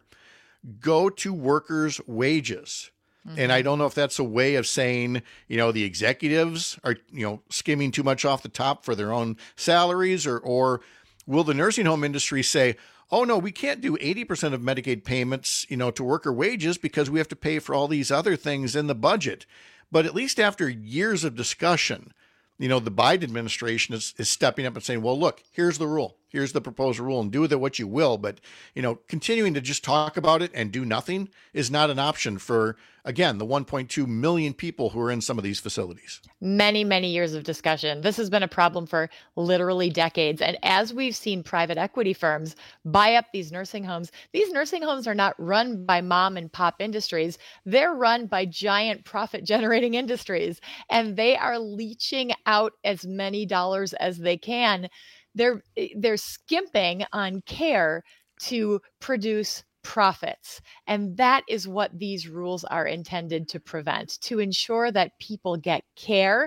go to workers' wages. Mm-hmm. And I don't know if that's a way of saying, you know, the executives are, you know, skimming too much off the top for their own salaries, or, or will the nursing home industry say, oh, no, we can't do eighty percent of Medicaid payments, you know, to worker wages because we have to pay for all these other things in the budget. But at least after years of discussion, you know, the Biden administration is, is stepping up and saying, well, look, here's the rule. Here's the proposed rule, and do with it what you will. But, you know, continuing to just talk about it and do nothing is not an option for, again, the one point two million people who are in some of these facilities. Many, many years of discussion. This has been a problem for literally decades. And as we've seen private equity firms buy up these nursing homes, these nursing homes are not run by mom and pop industries. They're run by giant profit generating industries, and they are leeching out as many dollars as they can. They're, they're skimping on care to produce profits. And that is what these rules are intended to prevent, to ensure that people get care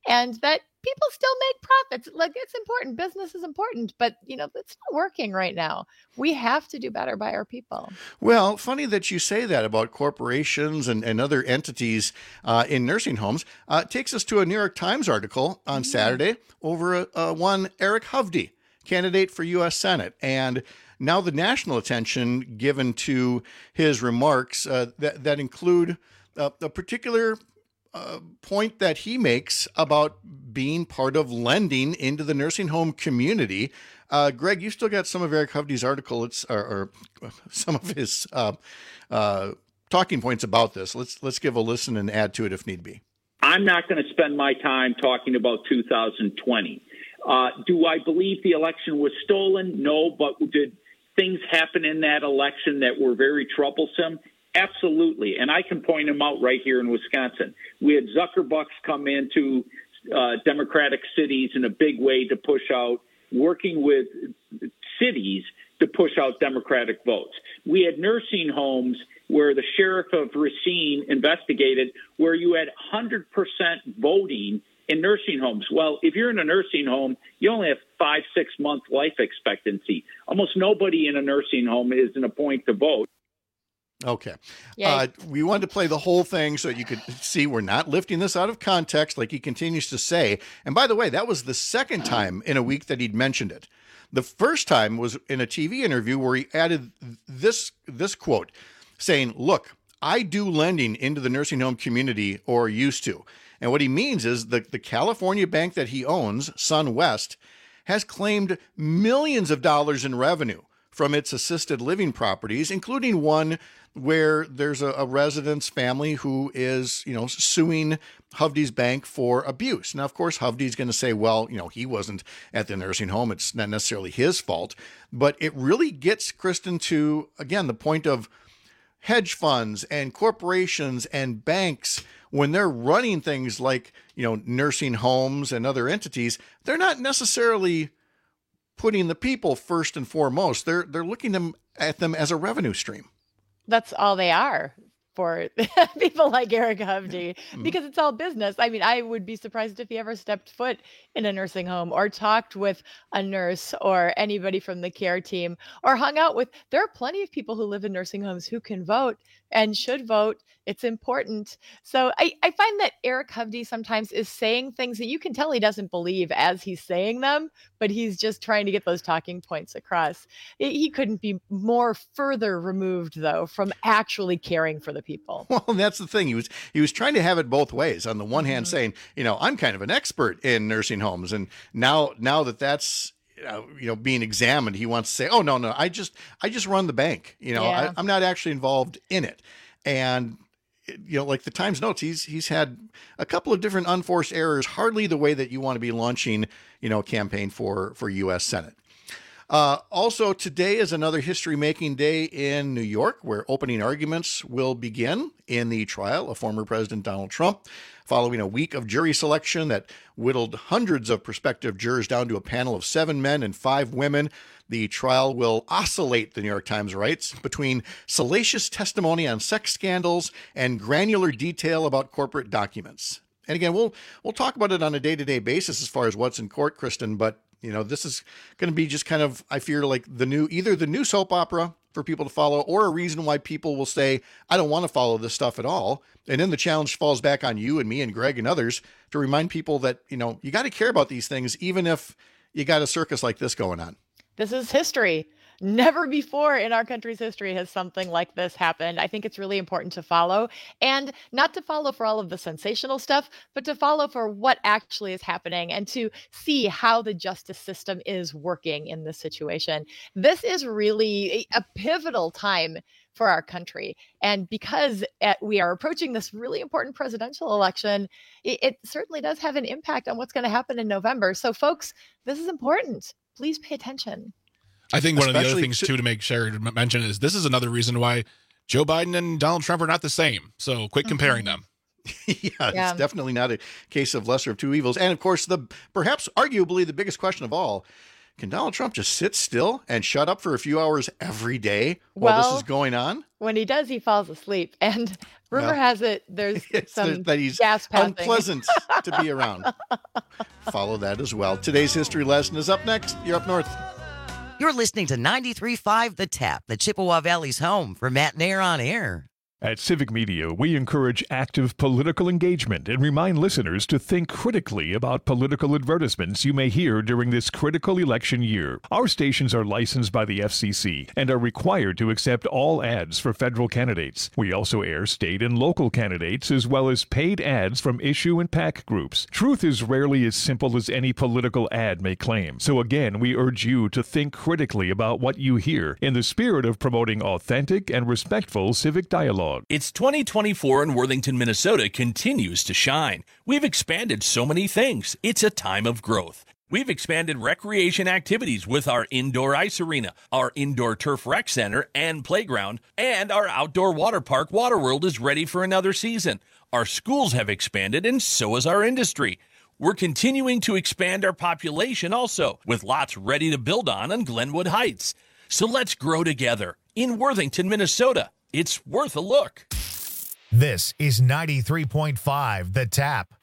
and that people still make profits. Like, it's important. Business is important, but you know, it's not working right now. We have to do better by our people. Well, funny that you say that about corporations and, and other entities uh, in nursing homes. Uh, it takes us to a New York Times article on mm-hmm. Saturday over uh, uh, one Eric Hovde, candidate for U S Senate. And now the national attention given to his remarks uh, that, that include uh, a particular Uh, point that he makes about being part of lending into the nursing home community. Uh, Greg, you still got some of Eric Hovde's article, it's or, or some of his uh, uh, talking points about this. Let's let's give a listen and add to it if need be. I'm not going to spend my time talking about two thousand twenty. Uh, do I believe the election was stolen? No, but did things happen in that election that were very troublesome? Absolutely. And I can point them out right here in Wisconsin. We had Zuckerbucks come into uh, Democratic cities in a big way to push out, working with cities to push out Democratic votes. We had nursing homes where the sheriff of Racine investigated where you had one hundred percent voting in nursing homes. Well, if you're in a nursing home, you only have five, six month life expectancy. Almost nobody in a nursing home is in a point to vote. Okay. Uh, we wanted to play the whole thing so you could see we're not lifting this out of context, like he continues to say. And by the way, that was the second time in a week that he'd mentioned it. The first time was in a T V interview where he added this, this quote saying, look, I do lending into the nursing home community, or used to. And what he means is the, the California bank that he owns, SunWest, has claimed millions of dollars in revenue from its assisted living properties, including one where there's a, a resident's family who is, you know, suing Hovde's bank for abuse. Now, of course, Hovde's going to say, well, you know, he wasn't at the nursing home. It's not necessarily his fault. But it really gets Kristen to, again, the point of hedge funds and corporations and banks, when they're running things like, you know, nursing homes and other entities, they're not necessarily putting the people first and foremost. They're they're looking them at them as a revenue stream. That's all they are for people like Eric Hovde, because it's all business. I mean, I would be surprised if he ever stepped foot in a nursing home or talked with a nurse or anybody from the care team or hung out with. There are plenty of people who live in nursing homes who can vote and should vote. It's important. So I, I find that Eric Hovde sometimes is saying things that you can tell he doesn't believe as he's saying them, but he's just trying to get those talking points across. He couldn't be more further removed, though, from actually caring for the people. Well, that's the thing. He was he was trying to have it both ways. On the one hand, mm-hmm. saying, you know, I'm kind of an expert in nursing homes, and now now that that's Uh, you know, being examined, he wants to say, oh, no, no, I just, I just run the bank. You know, Yeah. I, I'm not actually involved in it. And, you know, like the Times notes, he's, he's had a couple of different unforced errors, hardly the way that you want to be launching, you know, a campaign for, for U S Senate. Uh, also, today is another history-making day in New York, where opening arguments will begin in the trial of former President Donald Trump, following a week of jury selection that whittled hundreds of prospective jurors down to a panel of seven men and five women. The trial will oscillate, the New York Times writes, between salacious testimony on sex scandals and granular detail about corporate documents. And again, we'll we'll talk about it on a day-to-day basis as far as what's in court, Kristen, but you know, this is going to be just kind of, I fear, like the new, either the new soap opera for people to follow, or a reason why people will say, I don't want to follow this stuff at all. And then the challenge falls back on you and me and Greg and others to remind people that, you know, you got to care about these things, even if you got a circus like this going on. This is history. Never before in our country's history has something like this happened. I think it's really important to follow, and not to follow for all of the sensational stuff, but to follow for what actually is happening and to see how the justice system is working in this situation. This is really a pivotal time for our country. And because at, we are approaching this really important presidential election, it, it certainly does have an impact on what's going to happen in November. So folks, this is important. Please pay attention. I think one Especially of the other things, too, to make sure to mention is this is another reason why Joe Biden and Donald Trump are not the same. So quit comparing them. yeah, Yeah. It's definitely not a case of lesser of two evils. And of course, the perhaps arguably the biggest question of all, can Donald Trump just sit still and shut up for a few hours every day while Well, this is going on? When he does, he falls asleep. And rumor Well, has it there's some that he's gas passing. unpleasant to be around. Follow that as well. Today's history lesson is up next. You're up north. You're listening to ninety-three point five The Tap, the Chippewa Valley's home for Matt Nair on Air. At Civic Media, we encourage active political engagement and remind listeners to think critically about political advertisements you may hear during this critical election year. Our stations are licensed by the F C C and are required to accept all ads for federal candidates. We also air state and local candidates as well as paid ads from issue and PAC groups. Truth is rarely as simple as any political ad may claim. So again, we urge you to think critically about what you hear in the spirit of promoting authentic and respectful civic dialogue. It's twenty twenty-four and Worthington, Minnesota continues to shine. We've expanded so many things. It's a time of growth. We've expanded recreation activities with our indoor ice arena, our indoor turf rec center and playground, and our outdoor water park Waterworld is ready for another season. Our schools have expanded and so has our industry. We're continuing to expand our population also, with lots ready to build on in Glenwood Heights. So let's grow together in Worthington, Minnesota. It's worth a look. This is ninety-three point five The Tap.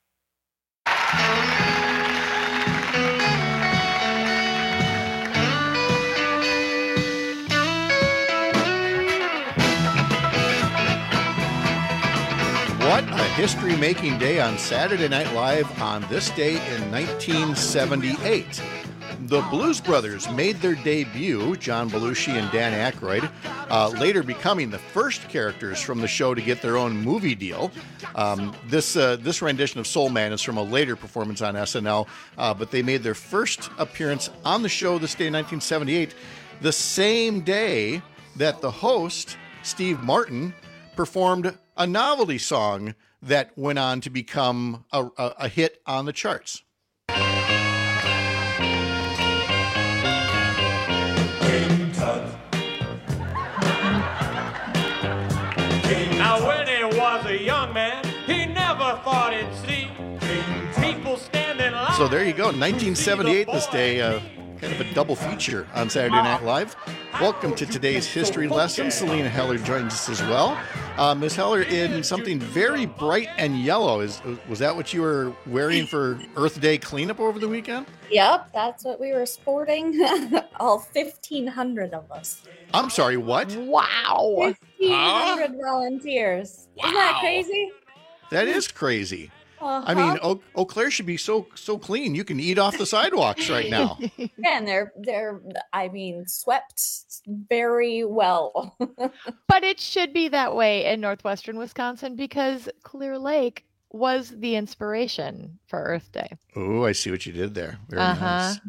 What a history-making day on Saturday Night Live on this day in nineteen seventy-eight. The Blues Brothers made their debut, John Belushi and Dan Aykroyd, uh, later becoming the first characters from the show to get their own movie deal. Um, this uh, this rendition of Soul Man is from a later performance on S N L, uh, but they made their first appearance on the show this day in nineteen seventy-eight, the same day that the host, Steve Martin, performed a novelty song that went on to become a, a, a hit on the charts. Now when he was a young man, he never thought he'd see people standing line. So there you go, nineteen seventy-eight this day, uh, kind of a double feature on Saturday Night Live. Welcome to today's history lesson. Selena Heller joins us as well. Uh, Miz Heller, in something very bright and yellow. Is was that what you were wearing for Earth Day cleanup over the weekend? Yep, that's what we were sporting. All fifteen hundred of us. I'm sorry, what? Wow. fifteen hundred huh? volunteers. Wow. Isn't that crazy? That is crazy. Uh-huh. I mean, Eau, Eau Claire should be so so clean. You can eat off the sidewalks right now. Yeah, and they're they're I mean swept very well. But it should be that way in northwestern Wisconsin because Clear Lake was the inspiration for Earth Day. Oh, I see what you did there. Very uh-huh. nice.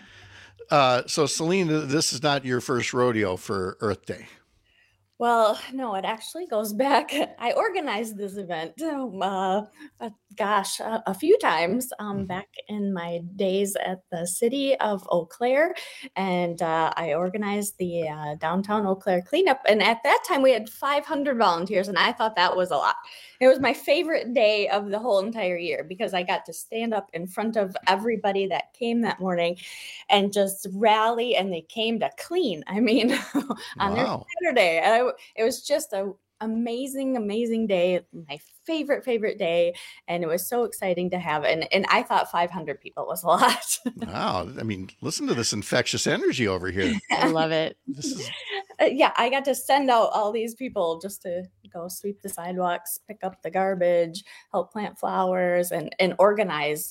Uh, so, Celine, this is not your first rodeo for Earth Day. Well, no, it actually goes back. I organized this event, um, uh, uh, gosh, uh, a few times um, back in my days at the city of Eau Claire. And uh, I organized the uh, downtown Eau Claire cleanup. And at that time, we had five hundred volunteers, and I thought that was a lot. It was my favorite day of the whole entire year because I got to stand up in front of everybody that came that morning and just rally, and they came to clean. I mean, on Wow. their Saturday. And I, it was just a amazing, amazing day. My favorite, favorite day. And it was so exciting to have. And, and I thought five hundred people was a lot. Wow. I mean, listen to this infectious energy over here. I love it. This is Uh, yeah, I got to send out all these people just to go sweep the sidewalks, pick up the garbage, help plant flowers, and, and organize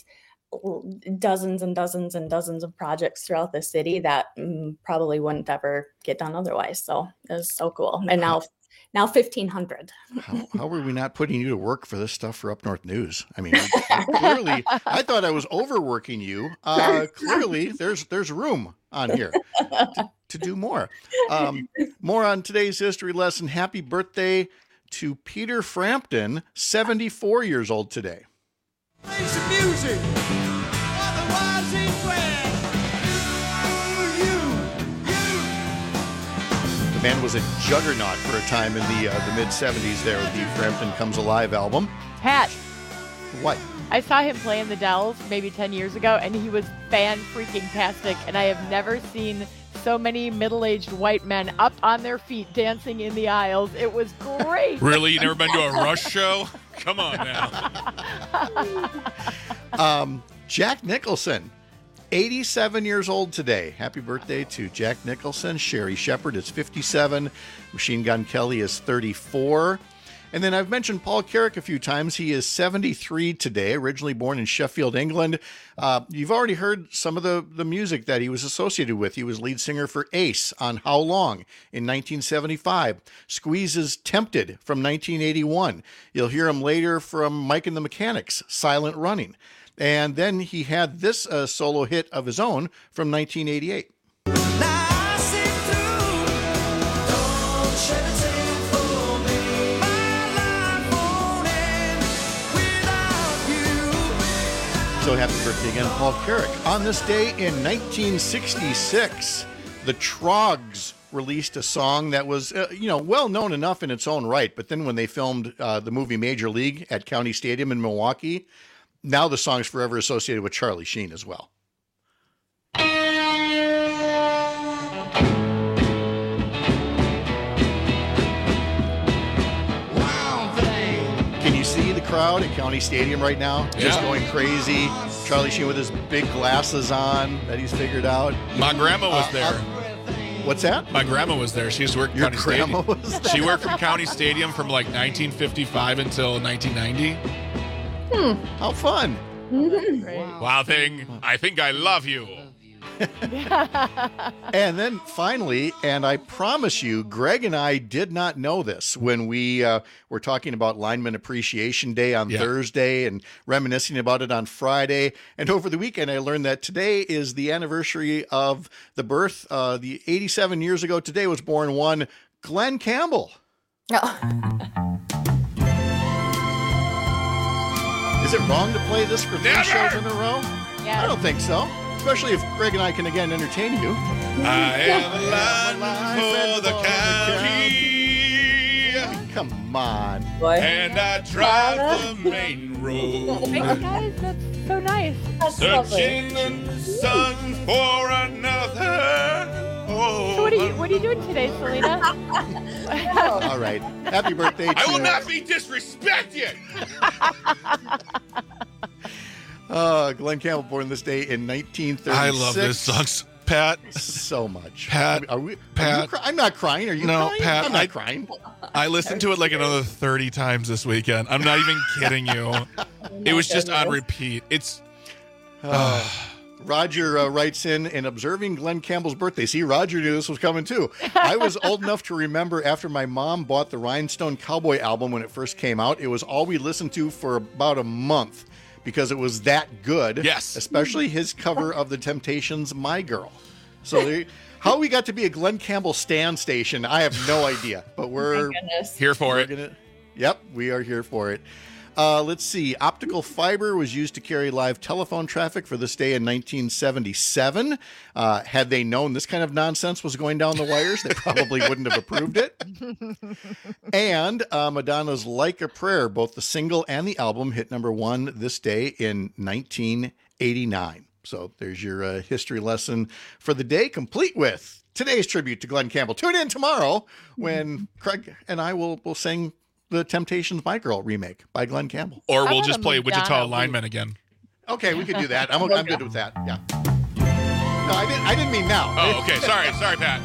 dozens and dozens and dozens of projects throughout the city that mm, probably wouldn't ever get done otherwise. So it was so cool. And now, now fifteen hundred. how, how were we not putting you to work for this stuff for Up North News? I mean, clearly, I thought I was overworking you. Uh, clearly, there's there's room on here to, to do more. Um, more on today's history lesson. Happy birthday to Peter Frampton, seventy-four years old today. Make some music. Otherwise he's glad. The man was a juggernaut for a time in the uh, the mid seventies there with the Frampton Comes Alive album. Pat. What? I saw him play in the Dells maybe ten years ago, and he was fan-freaking-tastic, and I have never seen so many middle-aged white men up on their feet dancing in the aisles. It was great. Really? You never been to a Rush show? Come on now. um, Jack Nicholson, eighty-seven years old today. Happy birthday to Jack Nicholson. Sherry Shepard is fifty-seven. Machine Gun Kelly is thirty-four. And then I've mentioned Paul Carrick a few times. He is seventy-three today, originally born in Sheffield, England. Uh, you've already heard some of the, the music that he was associated with. He was lead singer for Ace on How Long in nineteen seventy-five. Squeeze's Tempted from nineteen eighty-one. You'll hear him later from Mike and the Mechanics, Silent Running. And then he had this uh, solo hit of his own from nineteen eighty-eight. So happy birthday again, Paul Carrick. On this day in nineteen sixty-six, the Troggs released a song that was, uh, you know, well known enough in its own right. But then when they filmed uh, the movie Major League at County Stadium in Milwaukee, now the song's forever associated with Charlie Sheen as well. Can you see the crowd at County Stadium right now? Just Yeah. going crazy. Charlie Sheen with his big glasses on that he's figured out. My grandma was Uh, there. uh, what's that? My grandma was there. She used to work at Your County grandma Stadium. was there? She worked from County Stadium from like nineteen fifty-five until nineteen ninety. Hmm. How fun. Wow, thing. I think I love you. And then finally, and I promise you, Greg and I did not know this when we uh, were talking about Lineman Appreciation Day on Yeah. Thursday and reminiscing about it on Friday. And over the weekend, I learned that today is the anniversary of the birth. Uh, the eighty-seven years ago today was born one Glenn Campbell. Is it wrong to play this for three Never! shows in a row? Yeah. I don't think so. Especially if Greg and I can again entertain you. I am a lineman for the county. Come on. And I drive the main road. Thanks, guys. That's so nice. Searching the sun for another. Oh. So what are you what are you doing today, Selena? All right. Happy birthday to I will not be disrespected. uh, Glenn Campbell, born this day in nineteen thirty-six. I love this song, Pat. So much. Pat, Are we, are Pat. you cry- I'm not crying. Are you No, crying? Pat, I'm not I- crying. I listened to it like another thirty times this weekend. I'm not even kidding you. It was just on repeat. It's. Uh, Roger uh, writes in, in observing Glenn Campbell's birthday. See, Roger knew this was coming too. I was old enough to remember after my mom bought the Rhinestone Cowboy album when it first came out, it was all we listened to for about a month because it was that good. Yes. Especially his cover of The Temptations' My Girl. So there, how we got to be a Glenn Campbell stan station, I have no idea. But we're Here for it. Gonna, yep, we are here for it. Uh, let's see. Optical fiber was used to carry live telephone traffic for this day in nineteen seventy-seven. Uh, had they known this kind of nonsense was going down the wires, they probably wouldn't have approved it. And uh, Madonna's Like a Prayer, both the single and the album, hit number one this day in nineteen eighty-nine. So there's your uh, history lesson for the day, complete with today's tribute to Glenn Campbell. Tune in tomorrow when Craig and I will, will sing the Temptations' My Girl remake by Glenn Campbell. Or How we'll about just a play Madonna Wichita loop? Lineman again. Okay, we could do that. I'm, I'm good with that. Yeah. No, I didn't. I didn't mean now. Oh, okay. Sorry, sorry, Pat.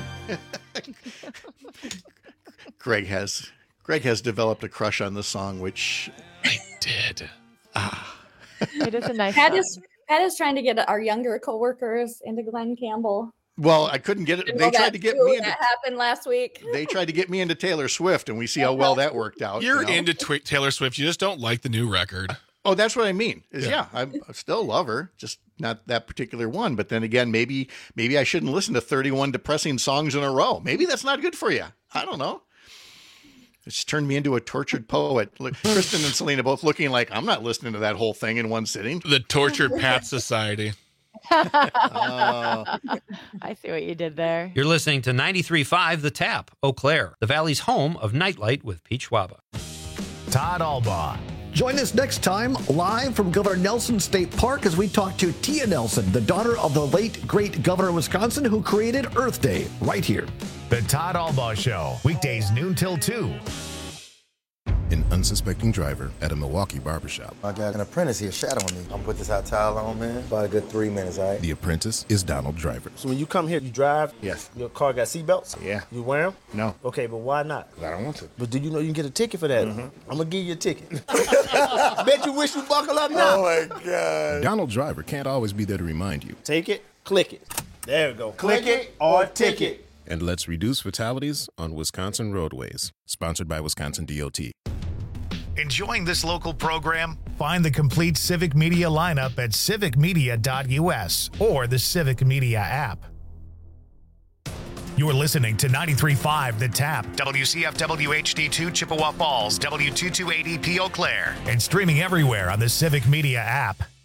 Greg has Greg has developed a crush on the song, which I did. Ah, It is a nice Pat song. is Pat is trying to get our younger coworkers into Glenn Campbell. well, I couldn't get it. You know They tried that to get too, me into. that happened last week. They tried to get me into Taylor Swift, and we see how well that worked out. You're you know? into tw- Taylor Swift. You just don't like the new record. Oh, that's what I mean. Is Yeah. yeah, I, I still love her, just not that particular one. But then again, maybe maybe I shouldn't listen to thirty-one depressing songs in a row. Maybe that's not good for you. I don't know. It's turned me into a tortured poet. Look, Kristen and Selena both looking like I'm not listening to that whole thing in one sitting. The Tortured Pat Society. Uh, I see what you did there. You're listening to ninety-three point five The Tap, Eau Claire, the Valley's home of Nightlight with Pete Schwaba. Todd Albaugh Join us next time live from Governor Nelson State Park as we talk to Tia Nelson, the daughter of the late, great governor of Wisconsin who created Earth Day, right here. The Todd Albaugh Show, weekdays noon till two. An unsuspecting driver at a Milwaukee barbershop. I got an apprentice here shadowing me. I'm gonna put this hot towel on, man. About a good three minutes, all right? The apprentice is Donald Driver. So when you come here, you drive? Yes. Your car got seatbelts? Yeah. You wear them? No. Okay, but why not? I don't want to. But do you know you can get a ticket for that? Mm-hmm. I'm gonna give you a ticket. Bet you wish you buckle up now. Oh my God. Donald Driver can't always be there to remind you. Take it, click it. There we go. Click, click it or ticket. And let's reduce fatalities on Wisconsin roadways. Sponsored by Wisconsin D O T. Enjoying this local program? Find the complete Civic Media lineup at civic media dot u s or the Civic Media app. You're listening to ninety-three point five The Tap, W C F W H D two Chippewa Falls, W two two eight E P Eau Claire, and streaming everywhere on the Civic Media app.